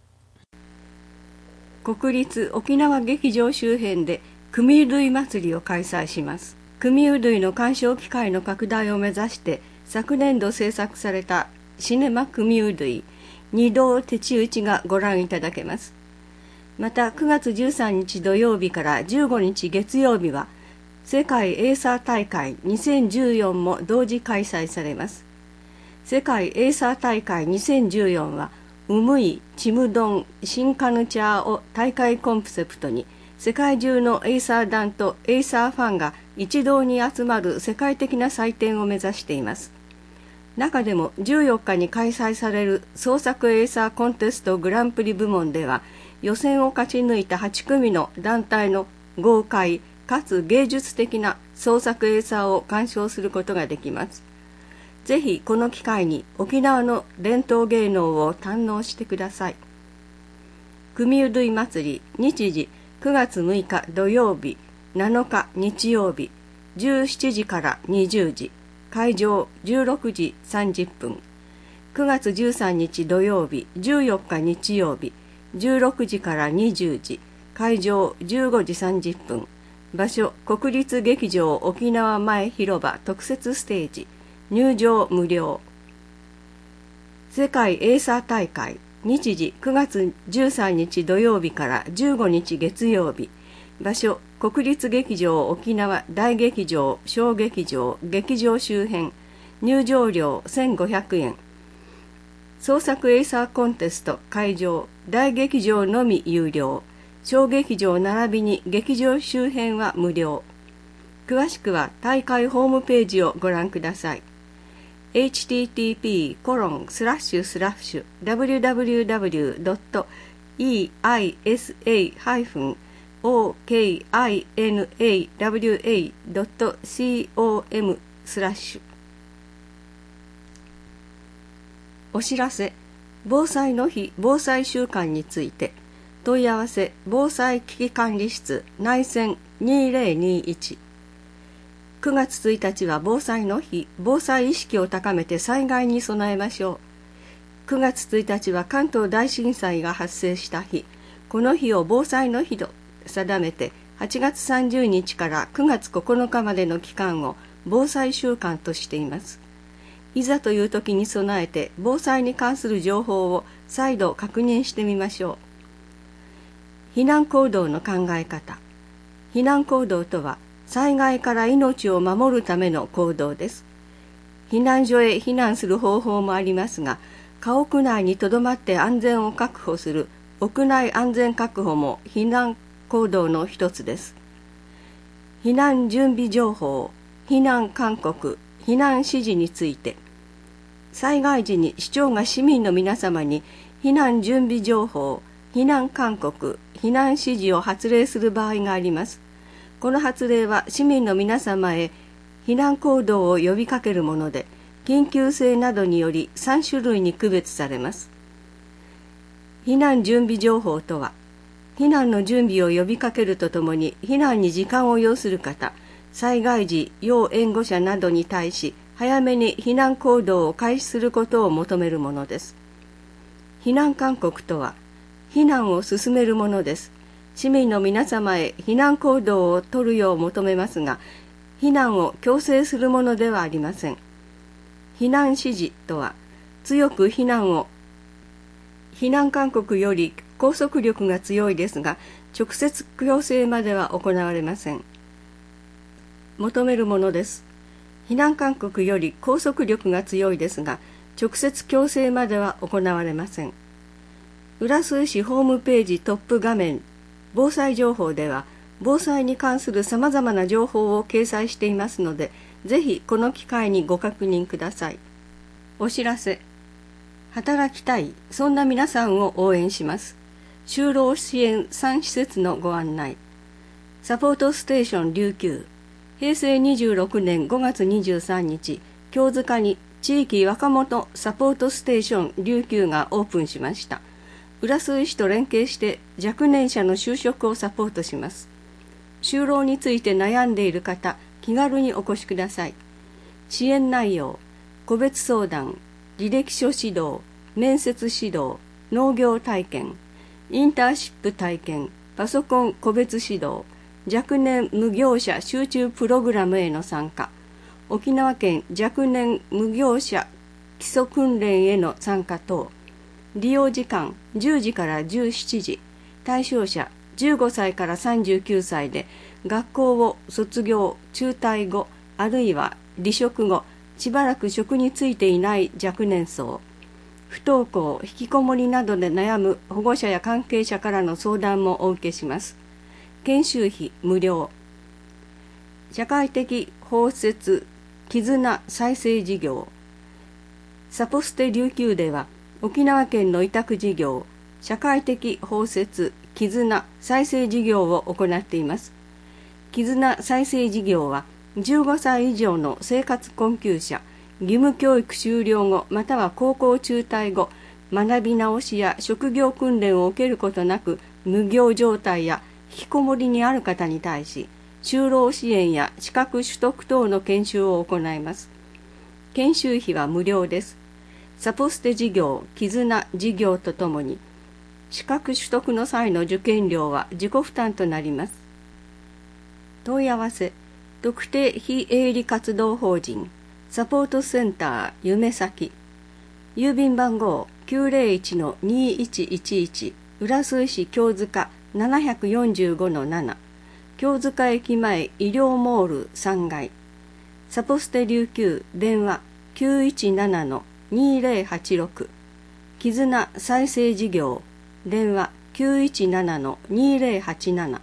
Speaker 4: 国立沖縄劇場周辺で組うるい祭りを開催します。組うるいの鑑賞機会の拡大を目指して昨年度制作されたシネマ組うるい二道手打ちがご覧いただけます。またくがつじゅうさんにち土曜日からじゅうごにち月曜日は世界エイサー大会にせんじゅうよんも同時開催されます。世界エイサー大会にせんじゅうよんはウムイ・チムドン・シンカヌチャーを大会コンセプトに世界中のエイサー団とエイサーファンが一堂に集まる世界的な祭典を目指しています。中でもじゅうよっかに開催される創作エイサーコンテストグランプリ部門では予選を勝ち抜いたはちくみの団体の豪快かつ芸術的な創作エイサーを鑑賞することができます。ぜひこの機会に沖縄の伝統芸能を堪能してください。組うるい祭り日時くがつむいか土曜日、なのか日曜日、じゅうしちじからにじゅうじ、会場じゅうろくじさんじゅっぷん、くがつじゅうさんにち土曜日、じゅうよっか日曜日、じゅうろくじからにじゅうじ、会場じゅうごじさんじゅっぷん、場所国立劇場沖縄前広場特設ステージ、入場無料。世界エイサー大会日時くがつじゅうさんにち土曜日からじゅうごにち月曜日、場所国立劇場沖縄大劇場小劇場劇場周辺、入場料せんごひゃくえん。創作エイサーコンテスト会場大劇場のみ有料、小劇場並びに劇場周辺は無料。詳しくは大会ホームページをご覧ください。エイチティーティーピーコロンスラッシュスラッシュダブリューダブリューダブリュードットイーアイエスエーハイフンオーケーアイエヌエーダブリューエードットコムスラッシュ。お知らせ、防災の日防災週間について問い合わせ防災危機管理室内線にせんにじゅういち。くがつついたちは防災の日、防災意識を高めて災害に備えましょう。くがつついたちは関東大震災が発生した日、この日を防災の日と定めてはちがつさんじゅうにちからくがつここのかまでの期間を防災週間としています。いざという時に備えて防災に関する情報を再度確認してみましょう。避難行動の考え方。避難行動とは災害から命を守るための行動です。避難所へ避難する方法もありますが、家屋内にとどまって安全を確保する屋内安全確保も避難行動の一つです。避難準備情報、避難勧告、避難指示について、災害時に市長が市民の皆様に避難準備情報、避難勧告、避難指示を発令する場合があります。この発令は市民の皆様へ避難行動を呼びかけるもので、緊急性などによりさんしゅるいに区別されます。避難準備情報とは、避難の準備を呼びかけるとともに、避難に時間を要する方、災害時要援護者などに対し、早めに避難行動を開始することを求めるものです。避難勧告とは、避難を進めるものです。市民の皆様へ避難行動を取るよう求めますが、避難を強制するものではありません。避難指示とは、強く避難を、避難勧告より拘束力が強いですが、直接強制までは行われません。求めるものです。避難勧告より拘束力が強いですが、直接強制までは行われません。浦添市ホームページトップ画面防災情報では、 防災に関するさまざまな情報を掲載していますので、ぜひこの機会にご確認ください。お知らせ。働きたい、そんな皆さんを応援します。就労支援さん施設のご案内。サポートステーション琉球。へいせいにじゅうろくねんごがつにじゅうさんにち、京塚に地域若者サポートステーション琉球がオープンしました。浦添市と連携して若年者の就職をサポートします。就労について悩んでいる方、気軽にお越しください。支援内容、個別相談、履歴書指導、面接指導、農業体験、インターンシップ体験、パソコン個別指導、若年無業者集中プログラムへの参加、沖縄県若年無業者基礎訓練への参加等。利用時間じゅうじからじゅうしちじ、対象者じゅうごさいからさんじゅうきゅうさいで、学校を卒業、中退後、あるいは離職後、しばらく職に就いていない若年層、不登校、引きこもりなどで悩む保護者や関係者からの相談もお受けします。研修費無料。社会的包摂絆再生事業。サポステ琉球では、沖縄県の委託事業、社会的包摂絆再生事業を行っています。絆再生事業は、じゅうごさい以上の生活困窮者、義務教育終了後または高校中退後、学び直しや職業訓練を受けることなく無業状態や引きこもりにある方に対し、就労支援や資格取得等の研修を行います。研修費は無料です。サポステ事業、絆事業とともに、資格取得の際の受験料は自己負担となります。問い合わせ、特定非営利活動法人サポートセンター夢咲、郵便番号 きゅうぜろいちのにいちいちいち 浦添市京塚 ななよんごのなな、京塚駅前医療モールさんがい、サポステ琉球電話 きゅういちななのにぜろはちろく、絆再生事業電話 きゅういちななのにぜろはちなな、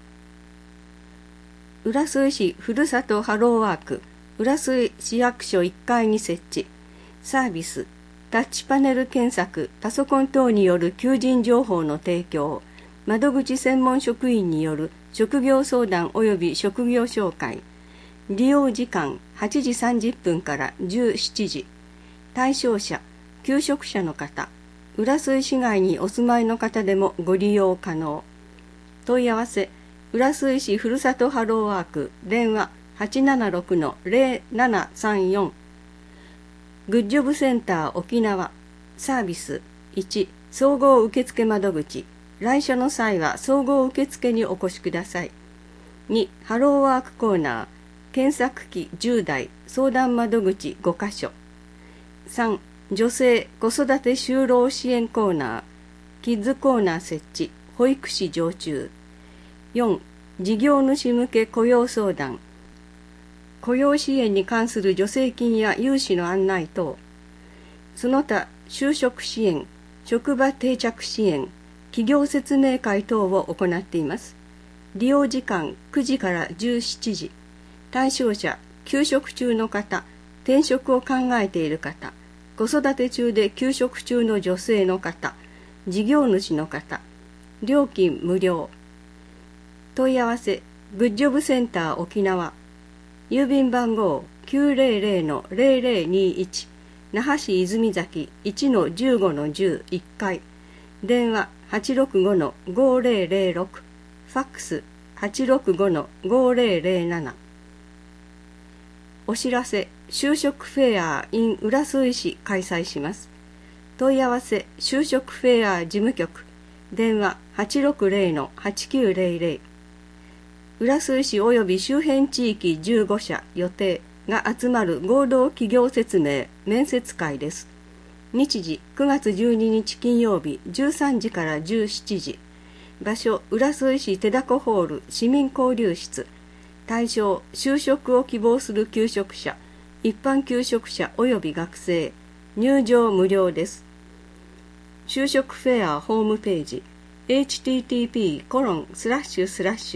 Speaker 4: 浦添市ふるさとハローワーク浦添市役所いっかいに設置、サービスタッチパネル検索、パソコン等による求人情報の提供、窓口専門職員による職業相談及び職業紹介。利用時間はちじさんじゅっぷんからじゅうしちじ。対象者、求職者の方、浦添市外にお住まいの方でもご利用可能。問い合わせ、浦添市ふるさとハローワーク電話 はちななろくのぜろななさんよん、グッジョブセンター沖縄、サービスいち、総合受付窓口、来所の際は総合受付にお越しください。に、ハローワークコーナー、検索機じゅうだい、相談窓口ごかしょ。さん、女性子育て就労支援コーナー、キッズコーナー設置、保育士常駐。よん、事業主向け雇用相談、雇用支援に関する助成金や融資の案内等、その他就職支援、職場定着支援、企業説明会等を行っています。利用時間くじからじゅうしちじ。対象者、休職中の方、転職を考えている方、子育て中で休職中の女性の方、事業主の方。料金無料。問い合わせ、グッジョブセンター沖縄。郵便番号 きゅうぜろぜろのぜろぜろにいち、那覇市泉崎 いちのじゅうごのじゅういっかい、電話 はちろくごのごぜろぜろろく、ファックス はちろくごのごぜろぜろなな。お知らせ、就職フェア in 浦添市開催します。問い合わせ、就職フェア事務局、電話 はちろくぜろのはちきゅうぜろぜろ。浦添市及び周辺地域じゅうごしゃ予定が集まる合同企業説明面接会です。日時くがつじゅうににち金曜日じゅうさんじからじゅうしちじ。場所浦添市手だこホール市民交流室。対象就職を希望する求職者、一般求職者及び学生。入場無料です。就職フェアホームページ エイチティーティーピーコロンスラッシュスラッシュ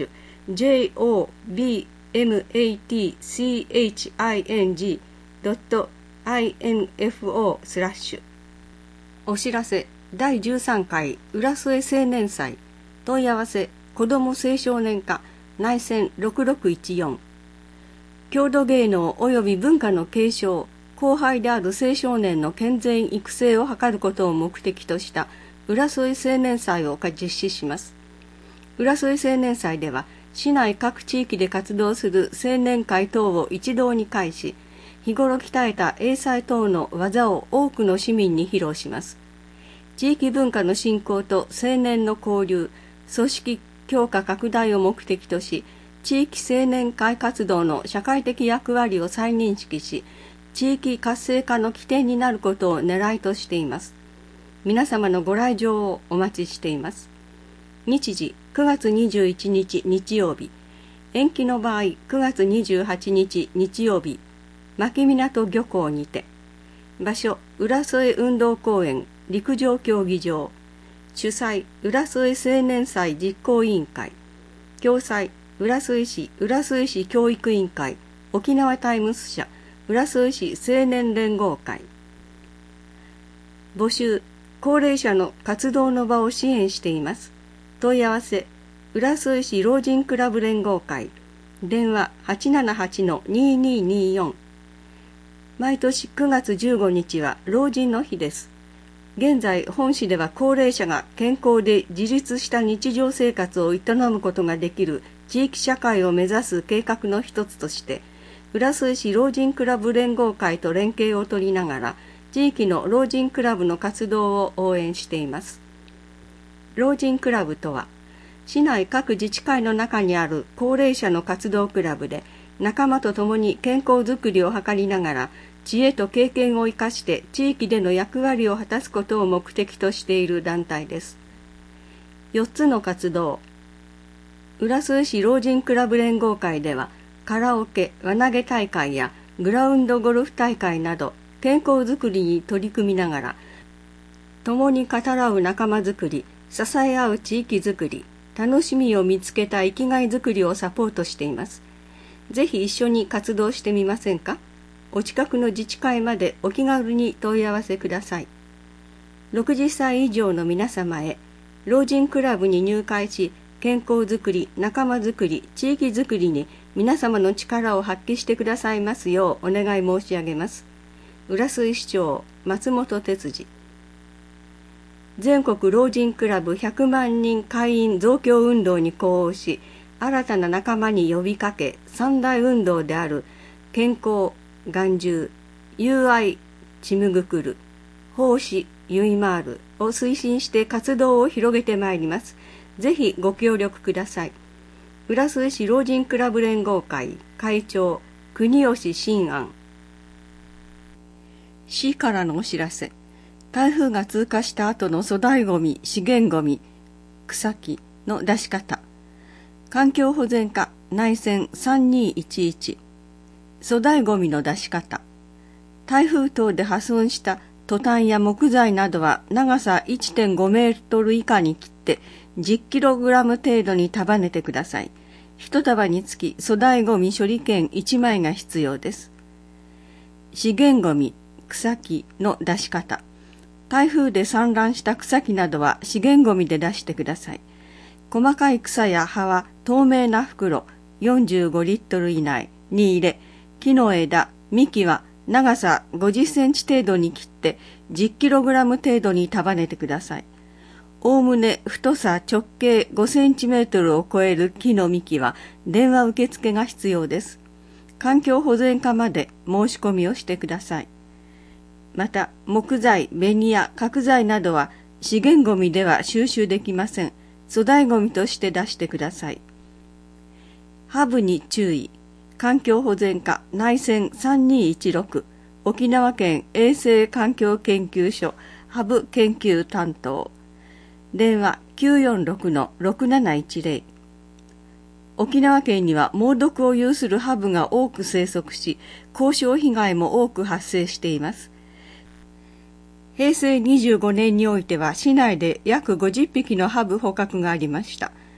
Speaker 4: ジェイオービーエムエーティーシーエイチアイエヌジードットアイエヌエフオー スラッシュお知らせだいじゅうさんかい浦添青年祭問い合わせ子ども青少年課内線ろくろくいちよん郷土芸能及び文化の継承後輩である青少年の健全育成を図ることを目的とした浦添青年祭を実施します。浦添青年祭では市内各地域で活動する青年会等を一堂に会し、日頃鍛えた英才等の技を多くの市民に披露します。地域文化の振興と青年の交流、組織強化拡大を目的とし、地域青年会活動の社会的役割を再認識し、地域活性化の起点になることを狙いとしています。皆様のご来場をお待ちしています。日時くがつにじゅういちにち日曜日、延期の場合くがつにじゅうはちにち日曜日、牧港漁港にて。場所浦添運動公園陸上競技場。主催浦添青年祭実行委員会。共催浦添市浦添市教育委員会、沖縄タイムス社浦添市青年連合会。募集高齢者の活動の場を支援しています。問い合わせ浦添市老人クラブ連合会、電話 はちななはちのににによん。毎年くがつじゅうごにちは老人の日です。現在本市では高齢者が健康で自立した日常生活を営むことができる地域社会を目指す計画の一つとして、浦添市老人クラブ連合会と連携を取りながら地域の老人クラブの活動を応援しています。老人クラブとは、市内各自治会の中にある高齢者の活動クラブで、仲間と共に健康づくりを図りながら、知恵と経験を生かして地域での役割を果たすことを目的としている団体です。よっつの活動。浦添市老人クラブ連合会では、カラオケ、輪投げ大会やグラウンドゴルフ大会など、健康づくりに取り組みながら、共に語らう仲間づくり、支え合う地域づくり、楽しみを見つけた生きがいづくりをサポートしています。ぜひ一緒に活動してみませんか？お近くの自治会までお気軽に問い合わせください。ろくじゅっさい以上の皆様へ、老人クラブに入会し、健康づくり、仲間づくり、地域づくりに皆様の力を発揮してくださいますようお願い申し上げます。浦添市長松本哲司。全国老人クラブひゃくまんにん会員増強運動に呼応し、新たな仲間に呼びかけ、三大運動である健康、眼中、友愛、ちむぐくる、奉仕、ゆいまーるを推進して活動を広げてまいります。ぜひご協力ください。浦添市老人クラブ連合会会長国吉信安。市からのお知らせ。台風が通過した後の粗大ごみ、資源ごみ、草木の出し方。環境保全課内線さんにいちいち。粗大ごみの出し方。台風等で破損したトタンや木材などは長さ いってんごメートル以下に切ってじゅっキログラム程度に束ねてください。一束につき粗大ごみ処理券いちまいが必要です。資源ごみ、草木の出し方。台風で散乱した草木などは資源ごみで出してください。細かい草や葉は透明な袋よんじゅうごリットル以内に入れ、木の枝、幹は長さごじゅっセンチ程度に切ってじゅっキログラム程度に束ねてください。おおむね太さ直径ごセンチメートルを超える木の幹は電話受付が必要です。環境保全課まで申し込みをしてください。また、木材、ベニヤ、角材などは資源ごみでは収集できません。粗大ごみとして出してください。ハブに注意。環境保全課内線さんにいちろく、沖縄県衛生環境研究所ハブ研究担当。電話 きゅうよんろくのろくなないちぜろ。沖縄県には猛毒を有するハブが多く生息し、交渉被害も多く発生しています。へいせいにじゅうごねんにおいては市内で約ごじゅっぴきのハブ捕獲がありました。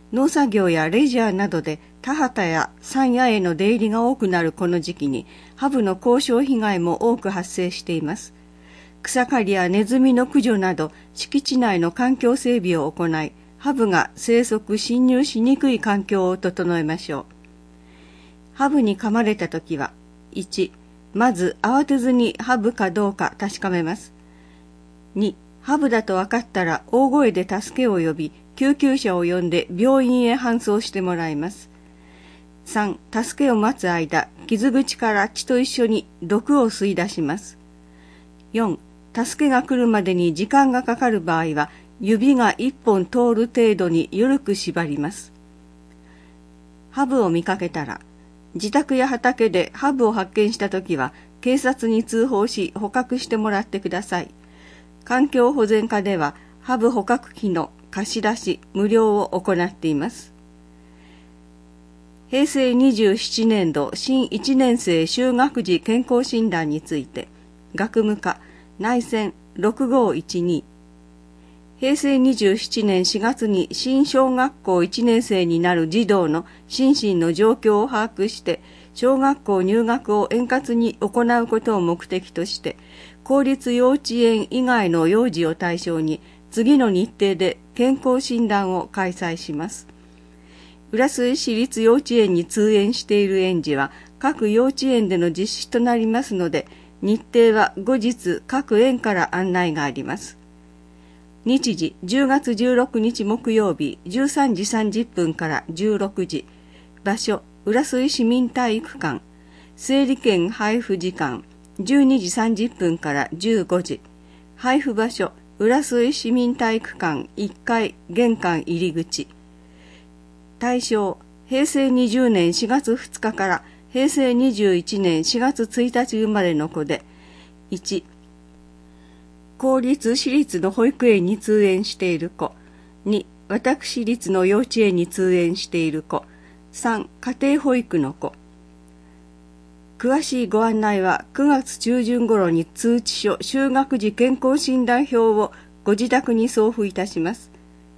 Speaker 4: 農作業やレジャーなどで田畑や山野への出入りが多くなるこの時期に、ハブの交渉被害も多く発生しています。草刈りやネズミの駆除など敷地内の環境整備を行い、ハブが生息侵入しにくい環境を整えましょう。ハブに噛まれたときは、いち、まず慌てずにハブかどうか確かめます。に、ハブだと分かったら大声で助けを呼び、救急車を呼んで病院へ搬送してもらいます。さん、助けを待つ間、傷口から血と一緒に毒を吸い出します。よん、助けが来るまでに時間がかかる場合は、指が一本通る程度に緩く縛ります。ハブを見かけたら、自宅や畑でハブを発見したときは、警察に通報し捕獲してもらってください。環境保全課では、ハブ捕獲器の貸し出し無料を行っています。へいせいにじゅうななねんど新いちねん生就学時健康診断について、学務課内線ろくごいちに、へいせいにじゅうななねんしがつに新小学校いちねん生になる児童の心身の状況を把握して、小学校入学を円滑に行うことを目的として、公立幼稚園以外の幼児を対象に、次の日程で健康診断を開催します。浦添市立幼稚園に通園している園児は、各幼稚園での実施となりますので、日程は後日各園から案内があります。日時じゅうがつじゅうろくにち木曜日じゅうさんじさんじゅっぷんからじゅうろくじ、場所浦添市民体育館、整理券配布時間じゅうにじさんじゅっぷんからじゅうごじ、配布場所浦添市民体育館いっかい玄関入り口。対象、へいせいにじゅうねんしがつふつかからへいせいにじゅういちねんしがつついたち生まれの子で、いち、公立私立の保育園に通園している子、に、私立の幼稚園に通園している子、さん、家庭保育の子。詳しいご案内はくがつちゅうじゅん頃に通知書就学時健康診断票をご自宅に送付いたします。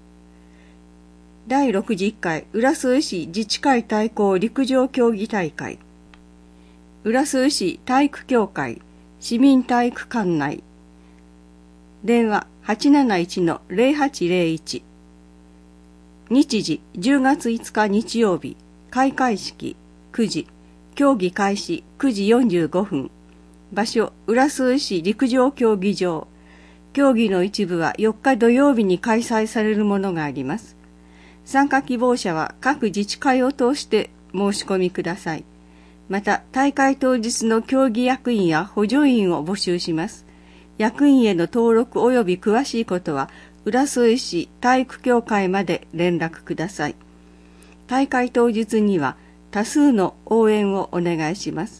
Speaker 4: だいろくじゅっかい浦添市自治会対抗陸上競技大会、浦添市体育協会市民体育館内、電話 はちなないちのぜろはちぜろいち、日時じゅうがついつか日曜日、開会式くじ、競技開始くじよんじゅうごふん、場所浦添市陸上競技場、競技の一部はよっか土曜日に開催されるものがあります。参加希望者は各自治会を通して申し込みください。また、大会当日の競技役員や補助員を募集します。役員への登録及び詳しいことは、浦添市体育協会まで連絡ください。大会当日には多数の応援をお願いします。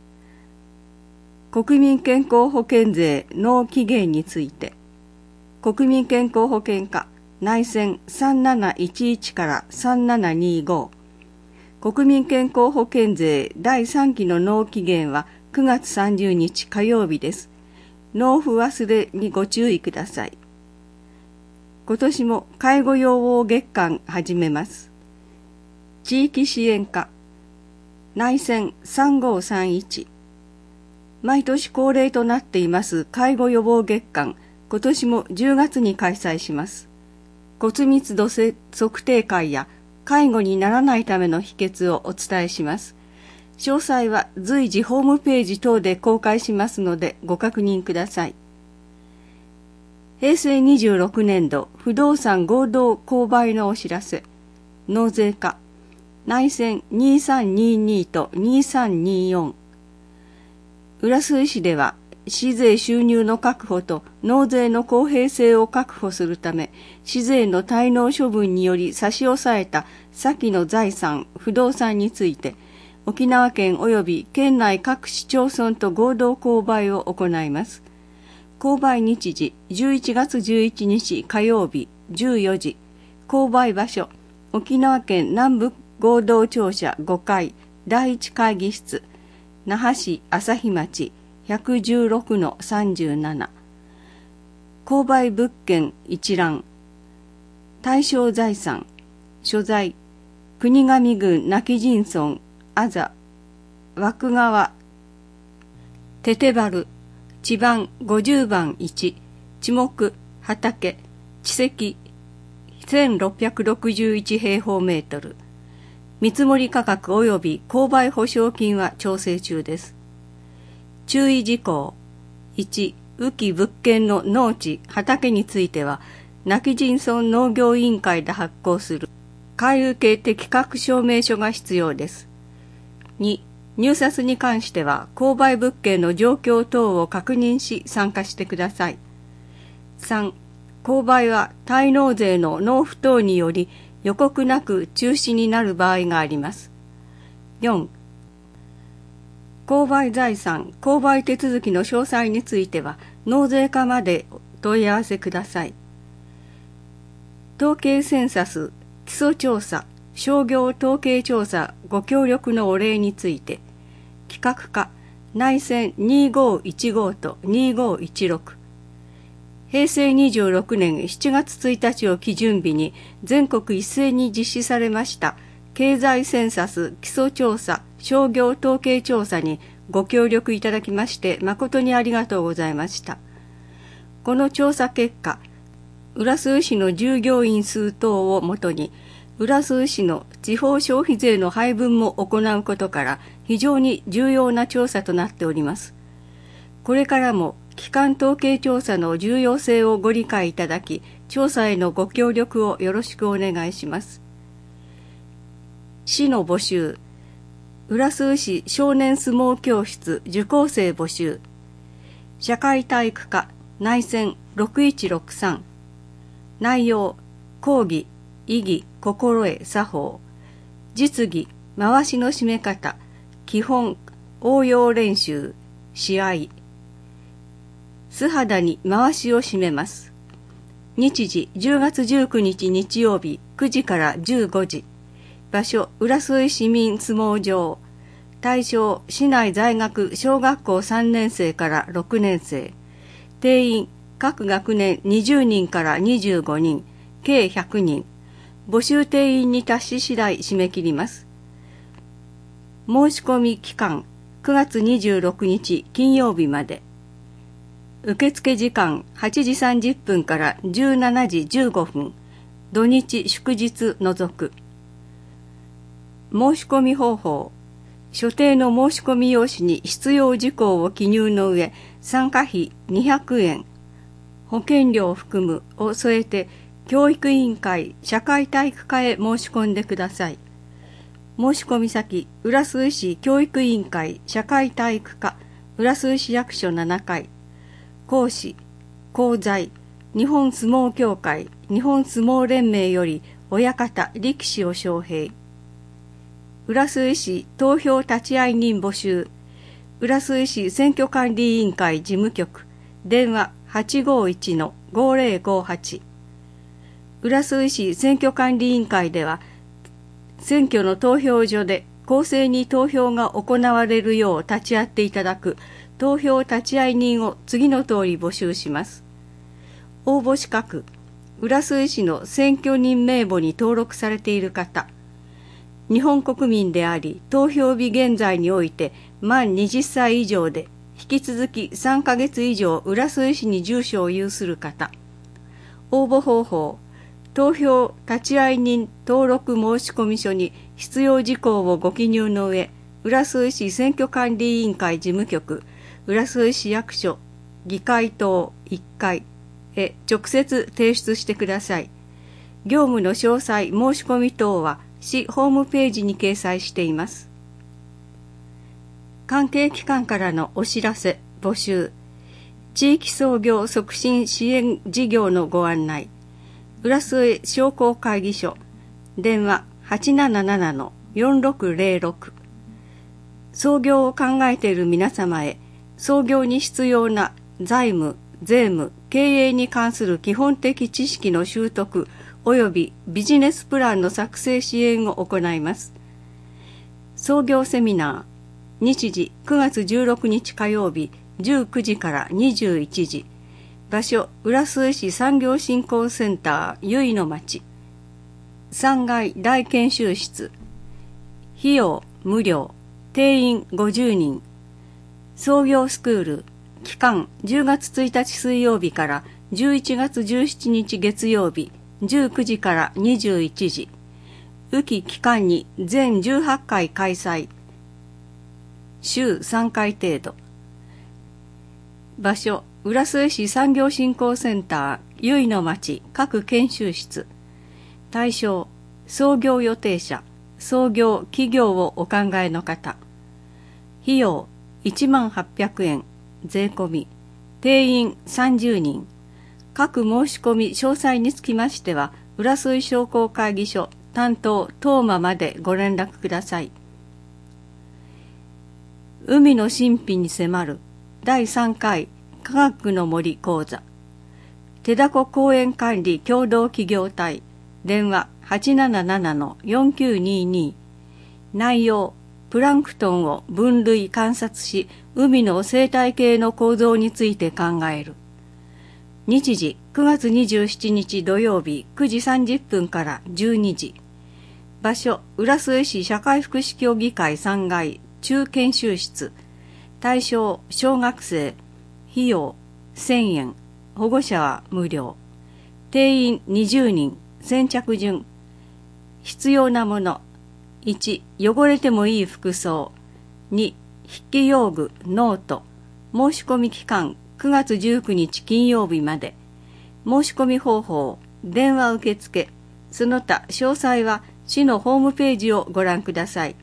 Speaker 4: 国民健康保険税納期限について、国民健康保険課内線さんなないちいちからさんななにご、国民健康保険税だいさんきの納期限はくがつさんじゅうにち火曜日です。納付忘れにご注意ください。今年も介護養護月間始めます。地域支援課内線さんごさんいち、毎年恒例となっています介護予防月間、今年もじゅうがつに開催します。骨密度測定会や介護にならないための秘訣をお伝えします。詳細は随時ホームページ等で公開しますのでご確認ください。へいせいにじゅうろくねんど不動産合同購買のお知らせ、納税課内線にさんににとにさんによん、浦添市では市税収入の確保と納税の公平性を確保するため、市税の滞納処分により差し押さえた先の財産、不動産について、沖縄県及び県内各市町村と合同購買を行います。購買日時じゅういちがつじゅういちにち火曜日じゅうよじ、購買場所沖縄県南部合同庁舎ごかいだいいち会議室、那覇市朝日町ひゃくじゅうろくのさんじゅうなな、購買物件一覧、対象財産所在国頭郡亡き人村あざ枠川ててばる地番ごじゅうばんいち地目畑地積せんろっぴゃくろくじゅういち平方メートル見積もり価格及び購買保証金は調整中です。注意事項いち雨季物件の農地畑については亡き人村農業委員会で発行する買受適格証明書が必要です。に入札に関しては購買物件の状況等を確認し参加してください。さん購買は滞納税の納付等により予告なく中止になる場合があります。よん購買財産購買手続きの詳細については納税課まで問い合わせください。統計センサス基礎調査商業統計調査ご協力のお礼について企画課内線にごいちごとにごいちろく平成にじゅうろくねんしちがつついたちを基準日に全国一斉に実施されました経済センサス基礎調査商業統計調査にご協力いただきまして誠にありがとうございました。この調査結果、浦添市の従業員数等をもとに浦添市の地方消費税の配分も行うことから非常に重要な調査となっております。これからも基幹統計調査の重要性をご理解いただき、調査へのご協力をよろしくお願いします。市の募集、浦添市少年相撲教室受講生募集、社会体育科内線ろくいちろくさん、内容、講義、意義、心得、作法、実技、回しの締め方、基本、応用練習、試合、素肌に回しを締めます。日時じゅうがつじゅうくにち日曜日くじからじゅうごじ。場所浦添市民相撲場。対象市内在学小学校さんねんせいからろくねんせい。定員各学年にじゅうにんからにじゅうごにん、計ひゃくにん。募集定員に達し次第締め切ります。申し込み期間くがつにじゅうろくにち金曜日まで。受付時間はちじさんじゅっぷんからじゅうしちじじゅうごふん、土日祝日除く。申し込み方法、所定の申し込み用紙に必要事項を記入の上、参加費にひゃくえん、保険料を含むを添えて、教育委員会社会体育課へ申し込んでください。申し込み先、浦添市教育委員会社会体育課、浦添市役所ななかい。講師、講座、日本相撲協会、日本相撲連盟より親方、力士を招聘。浦添市投票立会人募集。浦添市選挙管理委員会事務局。電話 はちごいちのごぜろごはち。浦添市選挙管理委員会では、選挙の投票所で公正に投票が行われるよう立ち会っていただく投票立会人を次の通り募集します。応募資格、浦添市の選挙人名簿に登録されている方、日本国民であり、投票日現在において満はたち以上で、引き続きさんかげつ以上浦添市に住所を有する方。応募方法、投票立会人登録申込書に必要事項をご記入の上、浦添市選挙管理委員会事務局、浦添市役所議会棟いっかいへ直接提出してください。業務の詳細申し込み等は市ホームページに掲載しています。関係機関からのお知らせ、募集、地域創業促進支援事業のご案内、浦添商工会議所、電話 はちななななのよんろくぜろろく。創業を考えている皆様へ、創業に必要な財務、税務、経営に関する基本的知識の習得及びビジネスプランの作成支援を行います。創業セミナー、日時くがつじゅうろくにち火曜日じゅうくじからにじゅういちじ、場所浦添市産業振興センターゆいの町。 さんがい大研修室。費用無料。定員ごじゅうにん。創業スクール。期間じゅうがつついたち水曜日からじゅういちがつじゅうしちにち月曜日じゅうくじからにじゅういちじ。雨季期間に全じゅうはちかい開催。週さんかい程度。場所、浦添市産業振興センター、由比の町各研修室。対象、創業予定者、創業企業をお考えの方。費用いちまんはっぴゃくえん、税込み。定員さんじゅうにん。各申し込み詳細につきましては、浦添商工会議所担当東間までご連絡ください。海の神秘に迫るだいさんかい科学の森講座。手だこ公園管理協同企業体。電話 はちなななのよんきゅうにに。内容、プランクトンを分類観察し、海の生態系の構造について考える。日時、くがつにじゅうしちにち土曜日くじさんじゅっぷんからじゅうにじ。場所、浦添市社会福祉協議会さんがい中研修室。対象、小学生。費用せんえん。保護者は無料。定員にじゅうにん。先着順。必要なもの。いち、汚れてもいい服装。に、筆記用具、ノート。申し込み期間くがつじゅうくにち金曜日まで。申し込み方法、電話受付。その他詳細は市のホームページをご覧ください。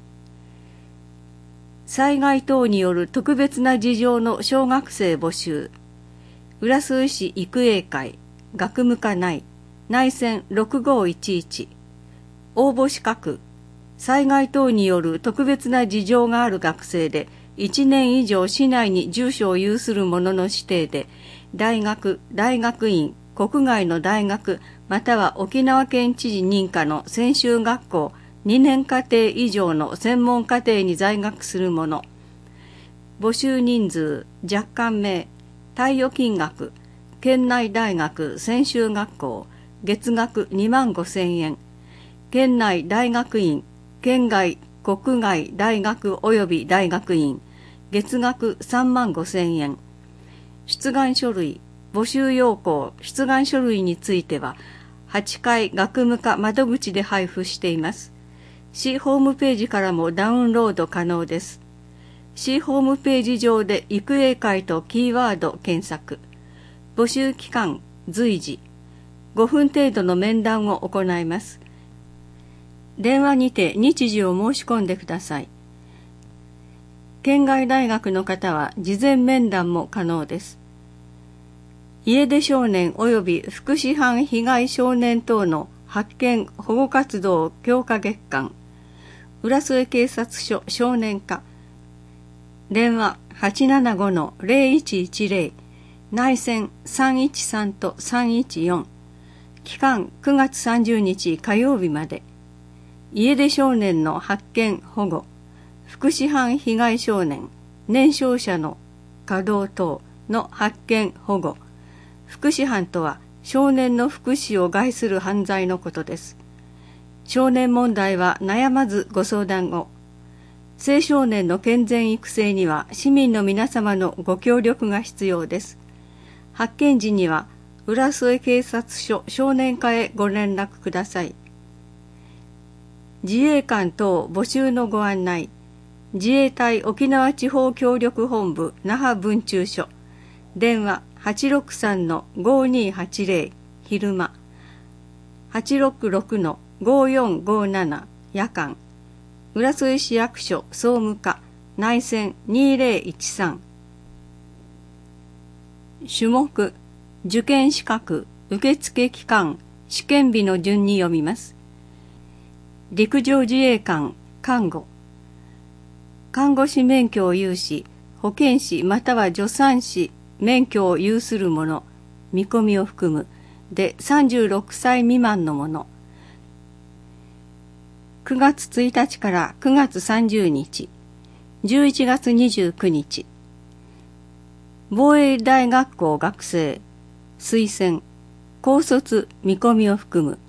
Speaker 4: 災害等による特別な事情の小学生募集。浦添市育英会、学務課内、内線ろくごいちいち。応募資格、災害等による特別な事情がある学生で、いちねん以上市内に住所を有する者の指定で、大学、大学院、国外の大学、または沖縄県知事認可の専修学校、にねん課程以上の専門課程に在学する者。募集人数、若干名、貸与金額、県内大学専修学校、月額にまんごせんえん。県内大学院、県外、国外大学及び大学院、月額さんまんごせんえん。出願書類、募集要項、出願書類については、はちかい学務課窓口で配布しています。市ホームページからもダウンロード可能です。市ホームページ上で育英会とキーワード検索。募集期間、随時。ごふん程度の面談を行います。電話にて日時を申し込んでください。県外大学の方は事前面談も可能です。家出少年及び福祉班被害少年等の発見保護活動強化月間。浦添警察署少年課。電話 はちななごのぜろいちいちぜろ。内線さんいちさんとさんいちよん。期間くがつさんじゅうにち火曜日まで。家出少年の発見保護。福祉班被害少年、年少者の稼働等の発見保護。福祉班とは少年の福祉を害する犯罪のことです。少年問題は悩まずご相談を。青少年の健全育成には市民の皆様のご協力が必要です。発見時には浦添警察署少年課へご連絡ください。自衛官等募集のご案内。自衛隊沖縄地方協力本部那覇分駐所。電話 はちろくさんのごにはちぜろ 昼間。はちろくろくのごよんごなな夜間。浦添市役所総務課内線にぜろいちさん。種目、受験資格、受付期間、試験日の順に読みます。陸上自衛官、看護。看護師免許を有し、保健師または助産師免許を有する者、見込みを含む、でさんじゅうろくさい未満の者。くがつついたちからくがつさんじゅうにち、じゅういちがつにじゅうくにち。防衛大学校学生、推薦、高卒見込みを含む、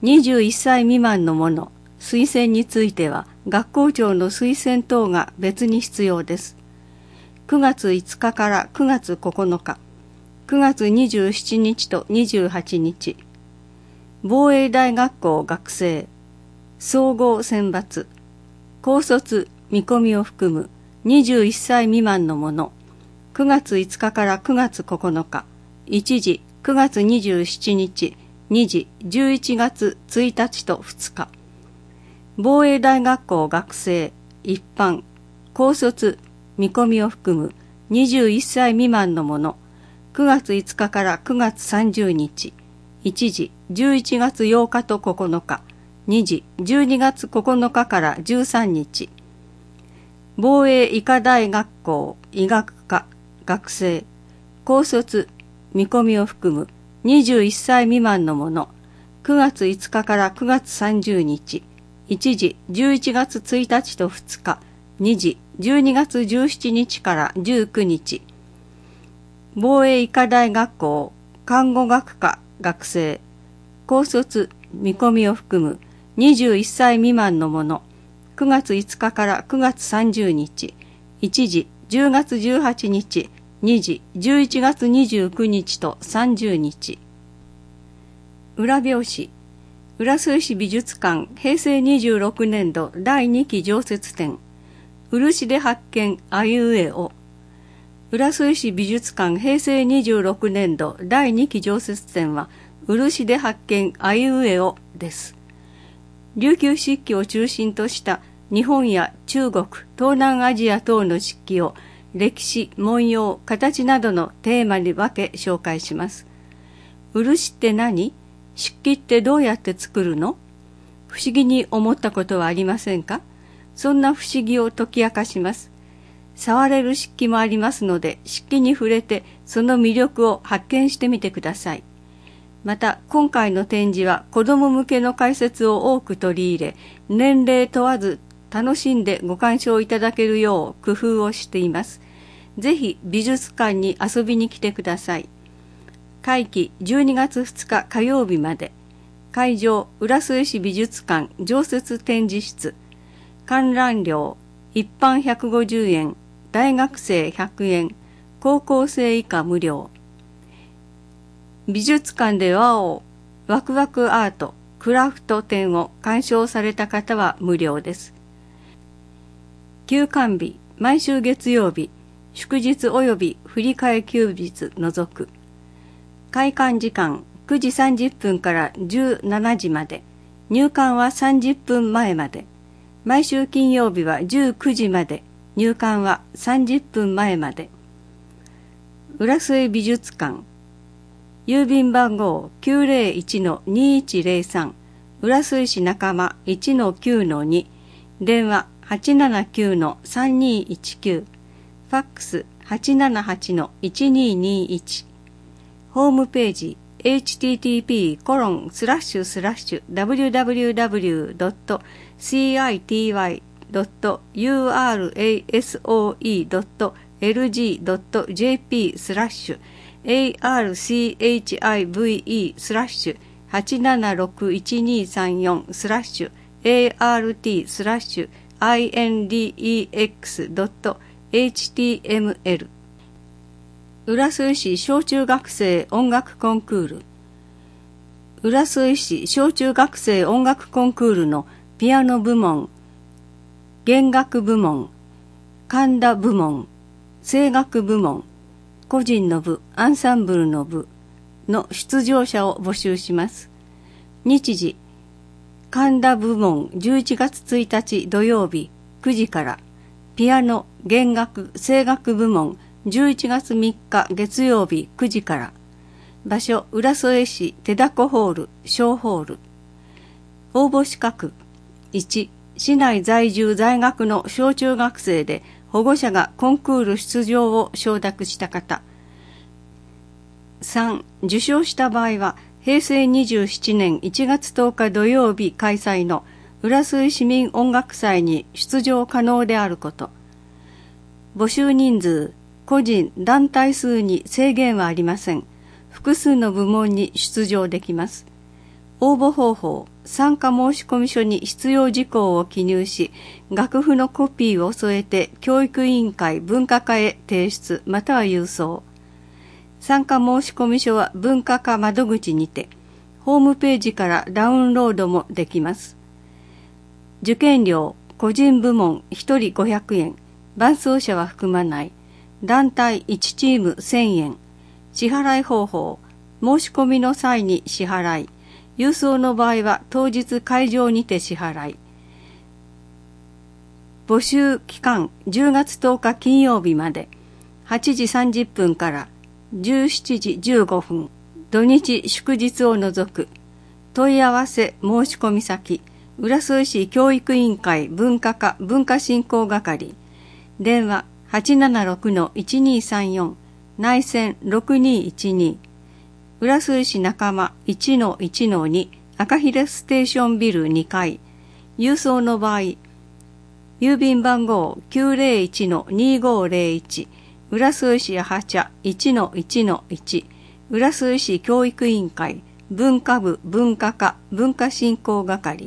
Speaker 4: にじゅういっさい未満の者、推薦については学校長の推薦等が別に必要です。くがついつかからくがつここのか、くがつにじゅうしちにちとにじゅうはちにち、防衛大学校学生、総合選抜、高卒見込みを含むにじゅういっさい未満の者、くがついつかからくがつここのか、いちじ、くがつにじゅうしちにち、にじ、じゅういちがつついたちとふつか、防衛大学校学生、一般、高卒見込みを含むにじゅういっさい未満の者、くがついつかからくがつさんじゅうにち、いちじ、じゅういちがつようかとここのか、にじ、じゅうにがつここのかからじゅうさんにち、防衛医科大学校医学科学生、高卒見込みを含むにじゅういっさい未満の者、くがついつかからくがつさんじゅうにち、いちじ、じゅういちがつついたちとふつか、にじ、じゅうにがつじゅうしちにちからじゅうくにち、防衛医科大学校看護学科学生、高卒見込みを含むにじゅういっさい未満の者、くがついつかからくがつさんじゅうにち、いちじ、じゅうがつじゅうはちにち、にじ、じゅういちがつにじゅうくにちとさんじゅうにち。裏表紙、浦添市美術館へいせいにじゅうろくねんどだいにき常設展、漆で発見あいうえお。浦添市美術館へいせいにじゅうろくねんどだいにき常設展は、漆で発見あいうえおです。琉球漆器を中心とした日本や中国、東南アジア等の漆器を歴史、文様、形などのテーマに分け紹介します。漆って何？漆器ってどうやって作るの？不思議に思ったことはありませんか？そんな不思議を解き明かします。触れる漆器もありますので、漆器に触れてその魅力を発見してみてください。また、今回の展示は子ども向けの解説を多く取り入れ、年齢問わず楽しんでご鑑賞いただけるよう工夫をしています。ぜひ美術館に遊びに来てください。会期じゅうにがつふつか火曜日まで。会場、浦添市美術館常設展示室。観覧料、一般ひゃくごじゅうえん、大学生ひゃくえん、高校生以下無料。美術館で和をワクワクアート、クラフト展を鑑賞された方は無料です。休館日、毎週月曜日、祝日及び振り替え休日除く。開館時間くじさんじゅっぷんからじゅうしちじまで、入館はさんじゅっぷんまえまで。毎週金曜日はじゅうくじまで、入館はさんじゅっぷんまえまで。浦添美術館、郵便番号 きゅうぜろいちのにいちぜろさん、浦添市仲間 いちのきゅうのに、電話 はちななきゅうのさんにいちきゅう、ファックス はちななはちのいちににいち、ホームページ エイチティーティーピーコロンスラッシュスラッシュダブリューダブリューダブリュードットシーアイティーワイドットユーアールエーエスオーイードットエルジードットジェーピースラッシュ エーアールシーエイチアイブイイースラッシュはちななろくいちにさんよんスラッシュ エーアールティースラッシュアイエヌディーイーエックスドットエイチティーエムエル。浦添市小中学生音楽コンクール。浦添市小中学生音楽コンクールのピアノ部門、弦楽部門、神田部門、声楽部門、個人の部、アンサンブルの部の出場者を募集します。日時、神田部門じゅういちがつついたち土曜日くじから、ピアノ、弦楽、声楽部門じゅういちがつみっか月曜日くじから。場所、浦添市手凧ホール、小ホール。応募資格。いち、市内在住在学の小中学生で保護者がコンクール出場を承諾した方。さん、受賞した場合はへいせいにじゅうななねんいちがつとおか土曜日開催の浦添市民音楽祭に出場可能であること。募集人数、個人、団体数に制限はありません。複数の部門に出場できます。応募方法、 参加申込書に必要事項を記入し、楽譜のコピーを添えて教育委員会文化課へ提出または郵送。参加申込書は文化課窓口にて、ホームページからダウンロードもできます。受験料、個人部門ひとりごひゃくえん、伴走者は含まない。団体いちチームせんえん。支払い方法、申し込みの際に支払い。郵送の場合は当日会場にて支払い。募集期間じゅうがつとおか金曜日まで、はちじさんじゅっぷんからじゅうしちじじゅうごふん、土日祝日を除く。問い合わせ申し込み先、浦添市教育委員会文化課文化振興係。電話 はちななろくのいちにさんよん、内線ろくにいちに。浦添市仲間 いちのいちのに 赤平ステーションビルにかい。郵送の場合、郵便番号 きゅうぜろいちのにごぜろいち、浦添市八幡 いちのいちのいち、浦添市教育委員会文化部文化課文化振興係。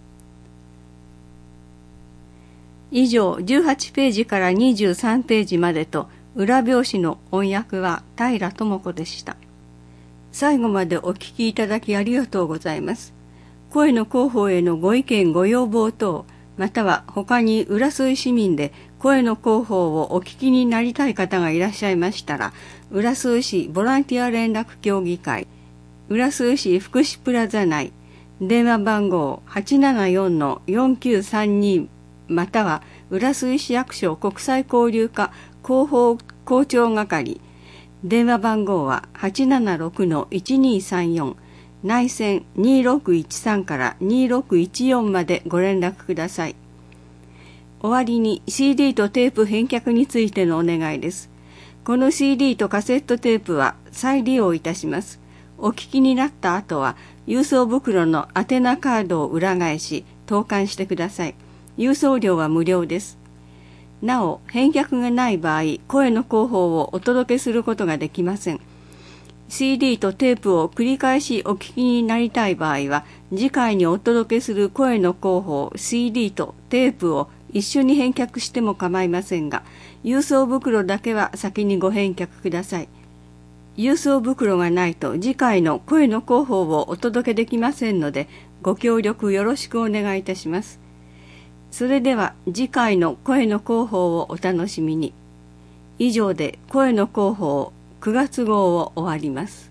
Speaker 4: 以上じゅうはちページからにじゅうさんページまでと、裏表紙の音訳は平智子でした。最後までお聞きいただきありがとうございます。声の広報へのご意見ご要望等、または他に浦添市民で声の広報をお聞きになりたい方がいらっしゃいましたら、浦添市ボランティア連絡協議会、浦添市福祉プラザ内、電話番号 はちななよんのよんきゅうさんに または浦添市役所国際交流課広報広聴係、電話番号は はちななろくのいちにさんよん、内線にろくいちさんからにろくいちよんまでご連絡ください。終わりに シーディー とテープ返却についてのお願いです。この シーディー とカセットテープは再利用いたします。お聞きになった後は郵送袋の宛名カードを裏返し投函してください。郵送料は無料です。なお、返却がない場合、声の広報をお届けすることができません。シーディー とテープを繰り返しお聞きになりたい場合は、次回にお届けする声の広報 シーディー とテープを一緒に返却しても構いませんが、郵送袋だけは先にご返却ください。郵送袋がないと次回の声の広報をお届けできませんので、ご協力よろしくお願いいたします。それでは次回の声の広報をお楽しみに。以上で声の広報くがつ号を終わります。